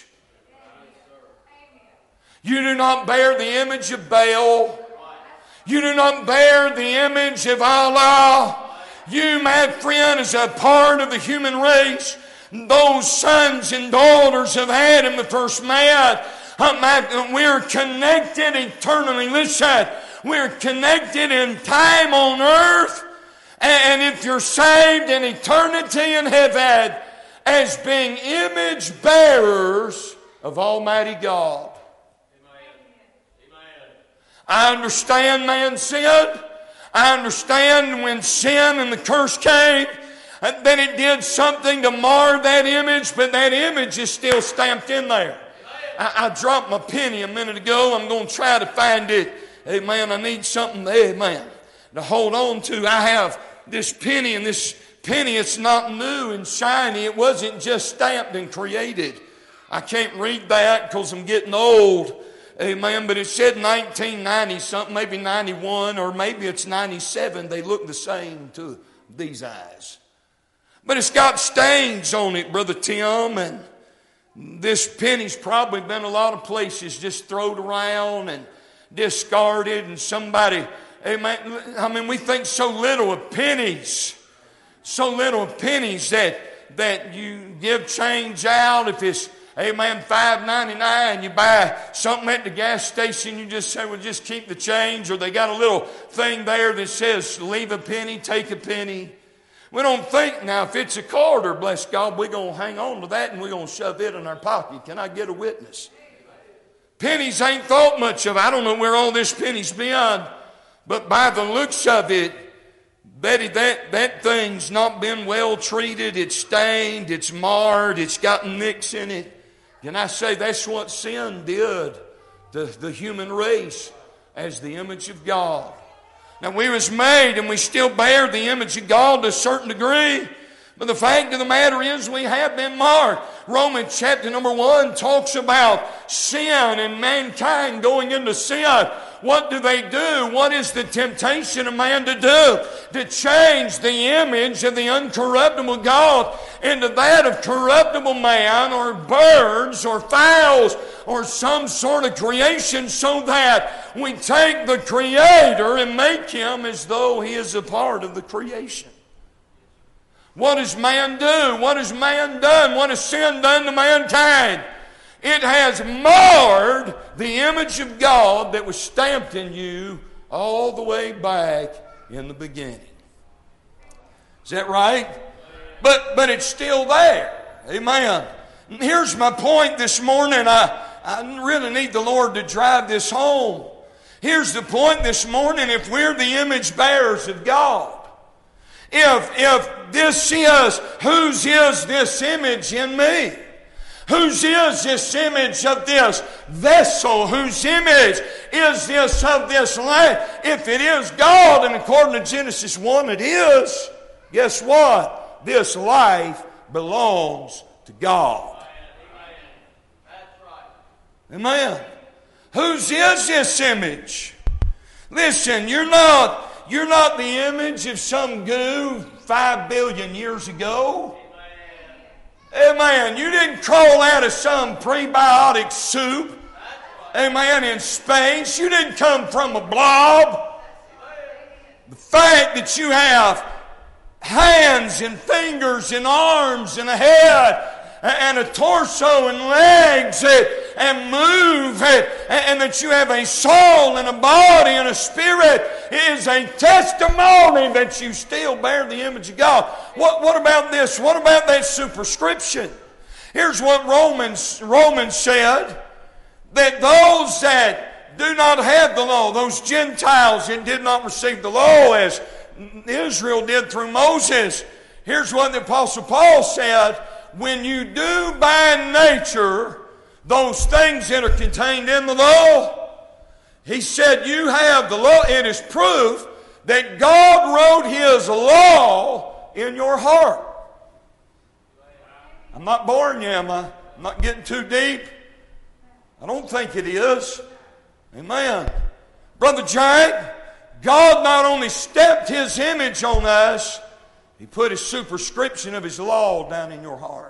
You do not bear the image of Baal. You do not bear the image of Allah. You, my friend, is a part of the human race. Those sons and daughters of Adam, the first man, we're connected eternally. Listen, we're connected in time on earth, and if you're saved, in eternity in heaven, as being image bearers of Almighty God. I understand man sinned. I understand when sin and the curse came, then it did something to mar that image, but that image is still stamped in there. I dropped my penny a minute ago. I'm going to try to find it. Amen. I need something, amen, to hold on to. I have this penny, and this penny, it's not new and shiny. It wasn't just stamped and created. I can't read that because I'm getting old. Amen. But it said 1990 something, maybe 91, or maybe it's 97. They look the same to these eyes. But it's got stains on it, Brother Tim, and this penny's probably been a lot of places just thrown around and discarded, and somebody, amen. I mean, we think so little of pennies. So little of pennies that you give change out. If it's, amen, $5.99, you buy something at the gas station, you just say, well, just keep the change. Or they got a little thing there that says, leave a penny, take a penny. We don't think, now, if it's a quarter, bless God, we're going to hang on to that and we're going to shove it in our pocket. Can I get a witness? Pennies ain't thought much of. I don't know where all this penny's been, but by the looks of it, Betty, that thing's not been well treated. It's stained, it's marred, it's got nicks in it. Can I say that's what sin did to the human race as the image of God? Now, we was made and we still bear the image of God to a certain degree. But the fact of the matter is we have been marred. Romans chapter number 1 talks about sin and mankind going into sin. What do they do? What is the temptation of man to do? To change the image of the uncorruptible God into that of corruptible man or birds or fowls or some sort of creation, so that we take the Creator and make Him as though He is a part of the creation. What does man do? What has man done? What has sin done to mankind? It has marred the image of God that was stamped in you all the way back in the beginning. Is that right? But it's still there. Amen. Here's my point this morning. I really need the Lord to drive this home. Here's the point this morning. If we're the image bearers of God, if this is, whose is this image in me? Whose is this image of this vessel? Whose image is this of this life? If it is God, and according to Genesis 1 it is, guess what? This life belongs to God. Amen. Whose is this image? Listen, you're not the image of some goo 5 billion years ago. Amen. You didn't crawl out of some prebiotic soup. Amen. In space. You didn't come from a blob. The fact that you have hands and fingers and arms and a head and a torso and legs and move and that you have a soul and a body and a spirit is a testimony that you still bear the image of God. What about this? What about that superscription? Here's what Romans said, that those that do not have the law, those Gentiles that did not receive the law as Israel did through Moses, here's what the Apostle Paul said, when you do by nature those things that are contained in the law, he said you have the law. It is proof that God wrote His law in your heart. I'm not boring you, am I? I'm not getting too deep. I don't think it is. Amen. Brother Jack, God not only stepped His image on us, He put His superscription of His law down in your heart.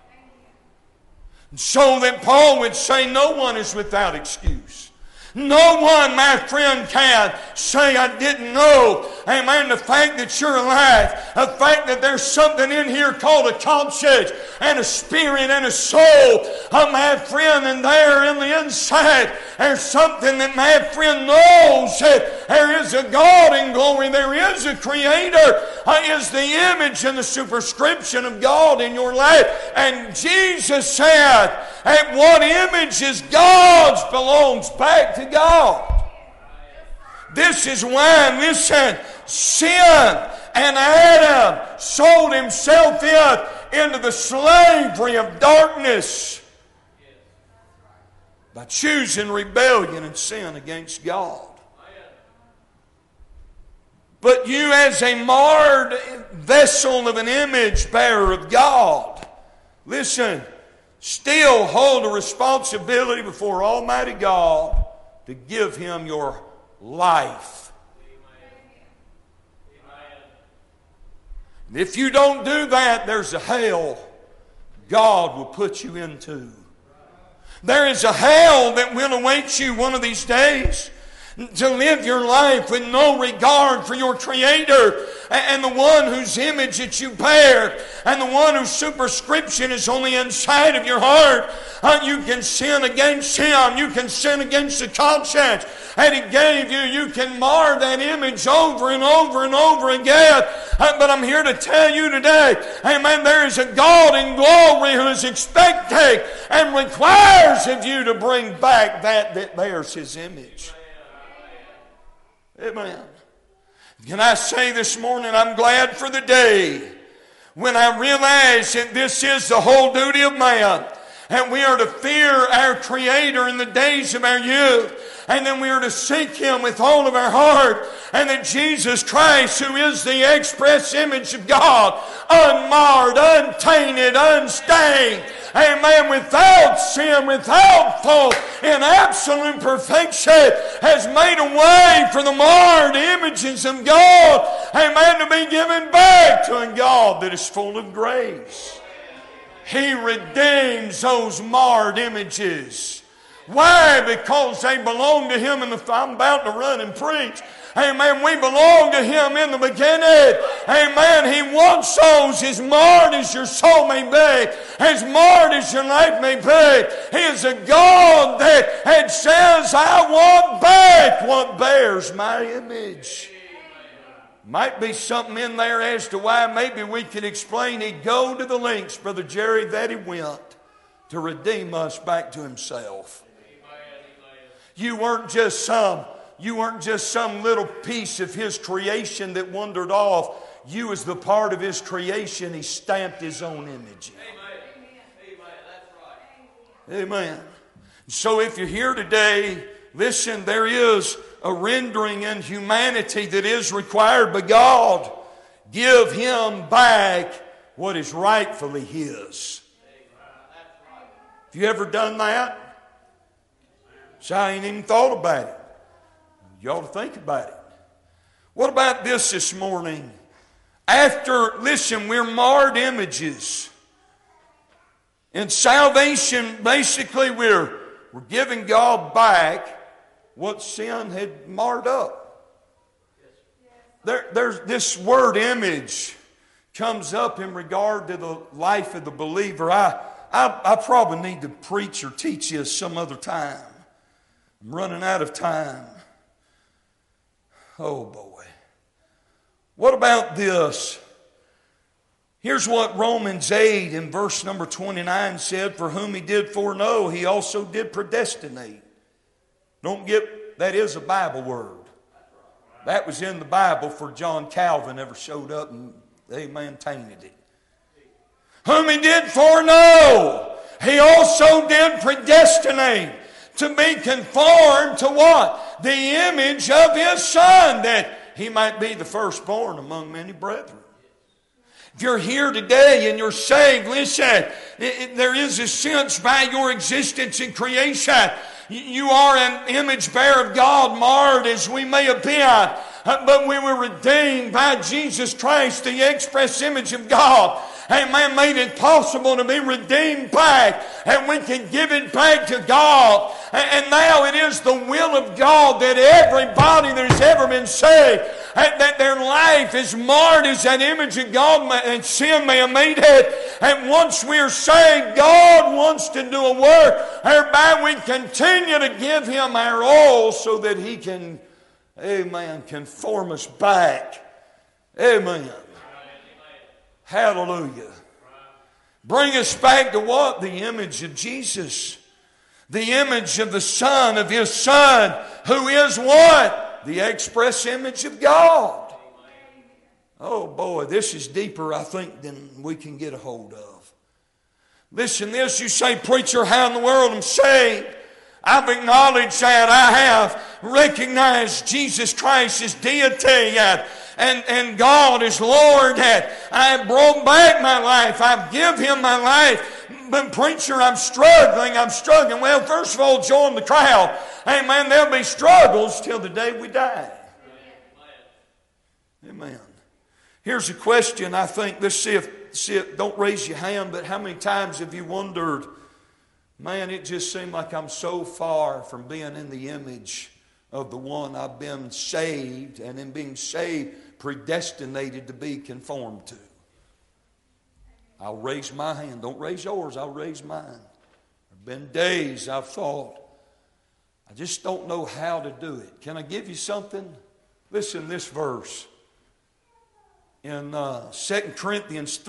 So that Paul would say no one is without excuse. No one, my friend, can say I didn't know. Amen. The fact that you're alive, the fact that there's something in here called a conscience and a spirit and a soul, my friend, and there in the inside, there's something that my friend knows that there is a God in glory, there is a Creator, is the image and the superscription of God in your life. And Jesus said, and what image is God's belongs back to God. This is why, listen, sin and Adam sold himself into the slavery of darkness by choosing rebellion and sin against God. But you, as a marred vessel of an image bearer of God, listen, still hold a responsibility before Almighty God to give Him your life. And if you don't do that, there's a hell God will put you into. There is a hell that will await you one of these days, to live your life with no regard for your Creator and the one whose image that you bear and the one whose superscription is on the inside of your heart. You can sin against Him. You can sin against the conscience that He gave you. You can mar that image over and over and over again. But I'm here to tell you today, amen, there is a God in glory who is expecting and requires of you to bring back that bears His image. Amen. Can I say this morning, I'm glad for the day when I realize that this is the whole duty of man. And we are to fear our Creator in the days of our youth. And then we are to seek Him with all of our heart. And that Jesus Christ, who is the express image of God, unmarred, untainted, unstained, amen, without sin, without fault, in absolute perfection, has made a way for the marred images of God, amen, to be given back to a God that is full of grace. He redeems those marred images. Why? Because they belong to Him in the... I'm about to run and preach. Amen. We belong to Him in the beginning. Amen. He wants those as marred as your soul may be, as marred as your life may be. He is a God that says, I want back what bears my image. Might be something in there as to why maybe we could explain He'd go to the lengths, Brother Jerry, that He went to redeem us back to Himself. You weren't just some little piece of His creation that wandered off. You as the part of His creation, He stamped His own image in. Amen. So if you're here today, listen, there is a rendering in humanity that is required by God. Give Him back what is rightfully His. Have you ever done that? So I ain't even thought about it. You ought to think about it. What about this morning? Listen, we're marred images. In salvation, basically we're giving God back what sin had marred up. There's this word image comes up in regard to the life of the believer. I probably need to preach or teach you some other time. I'm running out of time. Oh boy. What about this? Here's what Romans 8 in verse number 29 said, for whom He did foreknow, He also did predestinate. That is a Bible word. That was in the Bible for John Calvin ever showed up and amen tainted it. Whom He did foreknow, He also did predestinate to be conformed to what? The image of His Son, that He might be the firstborn among many brethren. If you're here today and you're saved, listen, there is a sense by your existence in creation, you are an image bearer of God, marred as we may have been, but we were redeemed by Jesus Christ, the express image of God. Amen. Made it possible to be redeemed back, and we can give it back to God. And now it is the will of God that everybody that has ever been saved, that their life is marred as that image of God, and sin may have made it. And once we're saved, God wants to do a work whereby we continue to give Him our all so that He can, amen, conform us back. Amen. Hallelujah. Bring us back to what? The image of Jesus. The image of the Son, of His Son, who is what? The express image of God. Oh boy, this is deeper, I think, than we can get a hold of. Listen, this, you say, preacher, how in the world am I saved? I've acknowledged that. I have recognized Jesus Christ as deity and God is Lord. I have brought back my life. I've given Him my life. But preacher, I'm struggling. Well, first of all, join the crowd. Amen. There'll be struggles till the day we die. Amen. Here's a question, I think. Let's see if, don't raise your hand, but how many times have you wondered, man, it just seemed like I'm so far from being in the image of the one I've been saved, and in being saved, predestinated to be conformed to. I'll raise my hand. Don't raise yours, I'll raise mine. There have been days I've thought, I just don't know how to do it. Can I give you something? Listen, this verse. In 2 Corinthians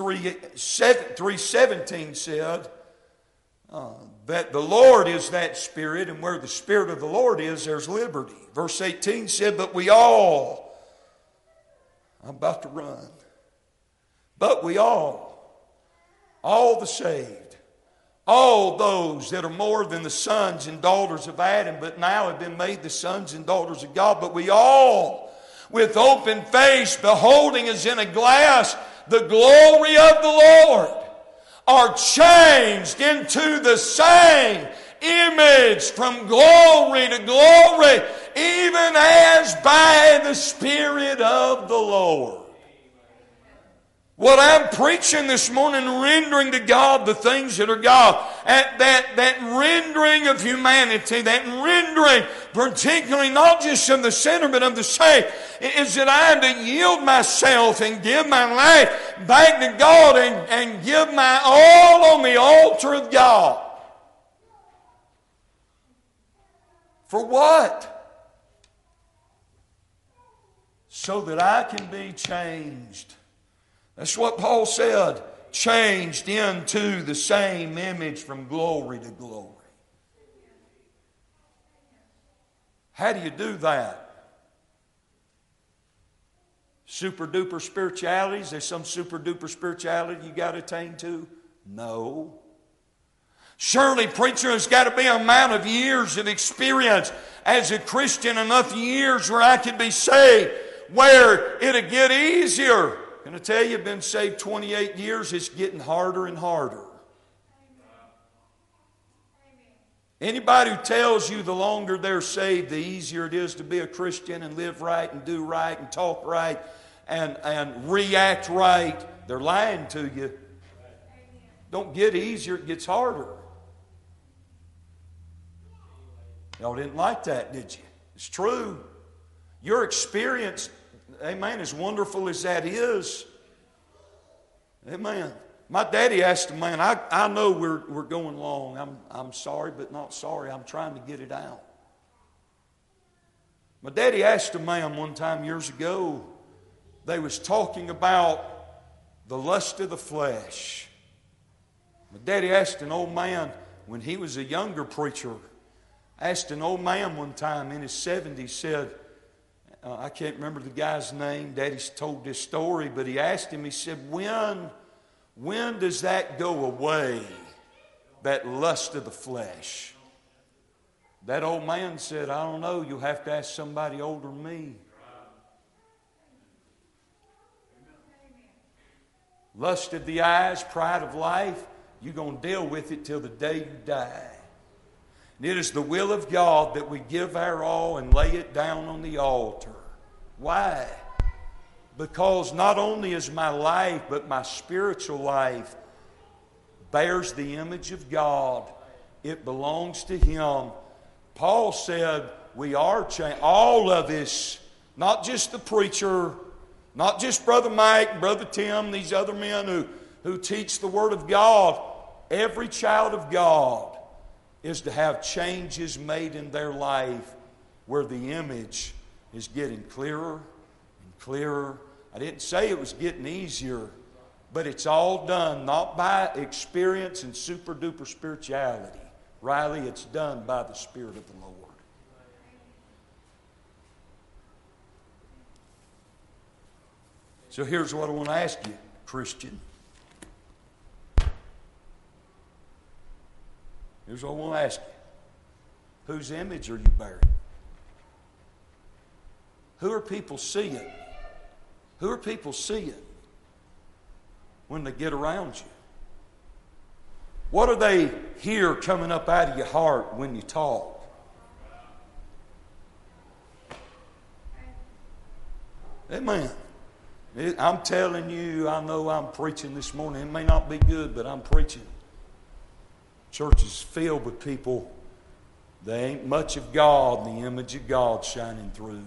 3:17 said that the Lord is that Spirit, and where the Spirit of the Lord is, there's liberty. Verse 18 said, but we all, I'm about to run, but we all the saved, all those that are more than the sons and daughters of Adam, but now have been made the sons and daughters of God, but we all, with open face, beholding as in a glass the glory of the Lord, are changed into the same image from glory to glory, even as by the Spirit of the Lord. What I'm preaching this morning, rendering to God the things that are God, that rendering of humanity, that rendering particularly not just of the sinner but of the saved, is that I am to yield myself and give my life back to God and give my all on the altar of God. For what? So that I can be changed. That's what Paul said, changed into the same image from glory to glory. How do you do that? Super duper spirituality? Is there some super duper spirituality you got to attain to? No. Surely, preacher, has got to be an amount of years of experience as a Christian, enough years where I can be saved, where it'll get easier. Can I tell you, I've been saved 28 years, it's getting harder and harder. Anybody who tells you the longer they're saved, the easier it is to be a Christian and live right and do right and talk right and react right, they're lying to you. Don't get easier, it gets harder. Y'all didn't like that, did you? It's true. Your experience, amen, as wonderful as that is, amen. My daddy asked a man, I know we're going long. I'm sorry, but not sorry. I'm trying to get it out. My daddy asked a man one time years ago, they was talking about the lust of the flesh. My daddy asked an old man, when he was a younger preacher, asked an old man one time in his 70s, said, I can't remember the guy's name. Daddy's told this story, but he asked him, he said, when does that go away, that lust of the flesh? That old man said, I don't know. You'll have to ask somebody older than me. Lust of the eyes, pride of life, you're going to deal with it till the day you die. And it is the will of God that we give our all and lay it down on the altar. Why? Because not only is my life, but my spiritual life bears the image of God. It belongs to Him. Paul said we are changed. All of us, not just the preacher, not just Brother Mike, Brother Tim, these other men who teach the Word of God. Every child of God is to have changes made in their life where the image is getting clearer and clearer. I didn't say it was getting easier, but it's all done not by experience and super duper spirituality. Riley, it's done by the Spirit of the Lord. So here's what I want to ask you, Christian. Here's what I want to ask you. Whose image are you bearing? Who are people seeing? Who are people seeing when they get around you? What do they hear coming up out of your heart when you talk? Amen. I'm telling you, I know I'm preaching this morning. It may not be good, but I'm preaching. Church is filled with people. There ain't much of God, the image of God shining through.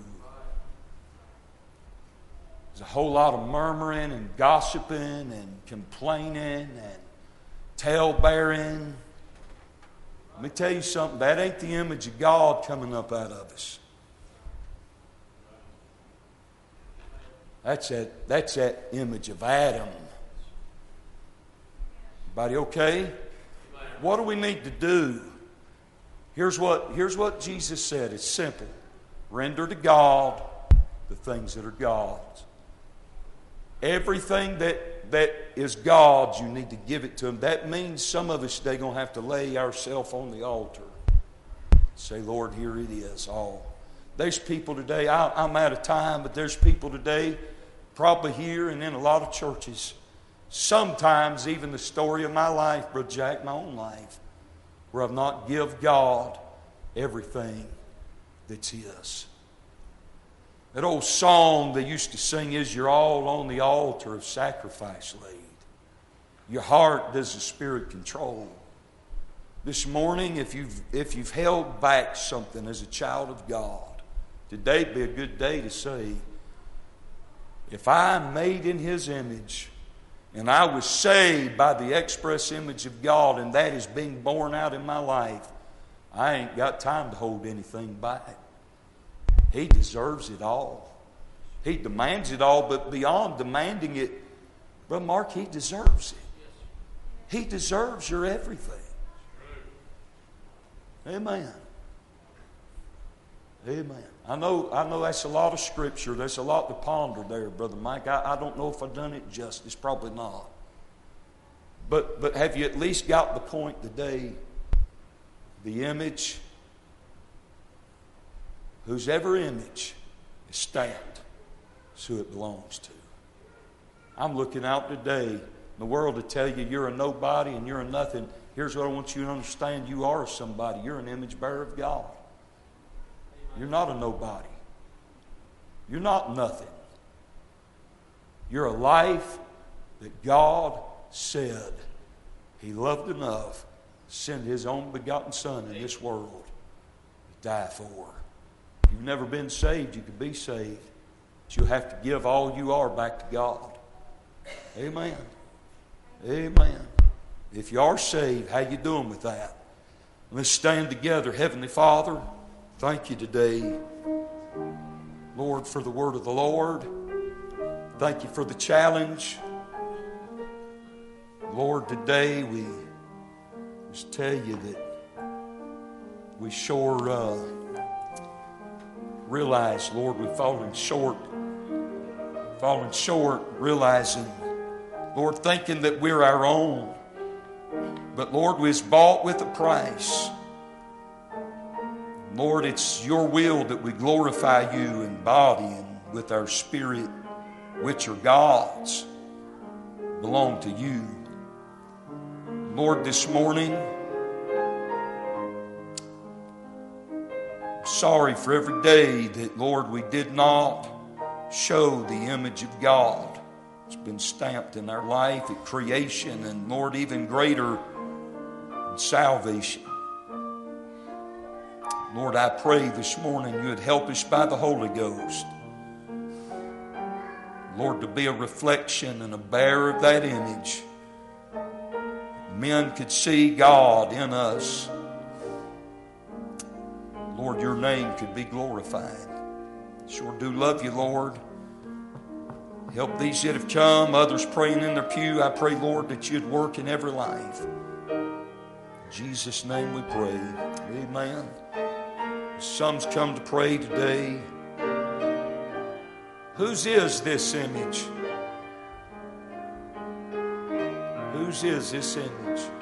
There's a whole lot of murmuring and gossiping and complaining and tale-bearing. Let me tell you something. That ain't the image of God coming up out of us. That's that image of Adam. Everybody okay? What do we need to do? Here's what Jesus said. It's simple. Render to God the things that are God's. Everything that is God's, you need to give it to Him. That means some of us today going to have to lay ourselves on the altar. Say, Lord, here it is all. There's people today, I'm out of time, but there's people today, probably here and in a lot of churches, sometimes even the story of my life, Brother Jack, my own life, where I've not give God everything that's His. That old song they used to sing is, you're all on the altar of sacrifice laid. Your heart does the Spirit control. This morning, if you've held back something as a child of God, today'd be a good day to say, if I'm made in His image, and I was saved by the express image of God, and that is being born out in my life, I ain't got time to hold anything back. He deserves it all. He demands it all, but beyond demanding it, Brother Mark, He deserves it. He deserves your everything. Amen. Amen. I know that's a lot of scripture. There's a lot to ponder there, Brother Mike. I don't know if I've done it justice. Probably not. But have you at least got the point today? The image, whose ever image is stamped, is who it belongs to. I'm looking out today, the world to tell you you're a nobody and you're a nothing. Here's what I want you to understand. You are somebody. You're an image bearer of God. You're not a nobody. You're not nothing. You're a life that God said He loved enough to send His own begotten Son in this world to die for. If you've never been saved, you can be saved. But you'll have to give all you are back to God. Amen. Amen. If you are saved, how you doing with that? Let's stand together. Heavenly Father, thank you today, Lord, for the word of the Lord. Thank you for the challenge. Lord, today we just tell you that we sure realize, Lord, we've fallen short, realizing, Lord, thinking that we're our own. But Lord, we was bought with a price. Lord, it's your will that we glorify you in body and with our spirit, which are God's, belong to you. Lord, this morning, I'm sorry for every day that, Lord, we did not show the image of God. It's been stamped in our life at creation and, Lord, even greater in salvation. Lord, I pray this morning you would help us by the Holy Ghost, Lord, to be a reflection and a bearer of that image. Men could see God in us. Lord, your name could be glorified. Sure do love you, Lord. Help these that have come, others praying in their pew. I pray, Lord, that you'd work in every life. In Jesus' name we pray. Amen. Some's come to pray today. Whose is this image? Whose is this image?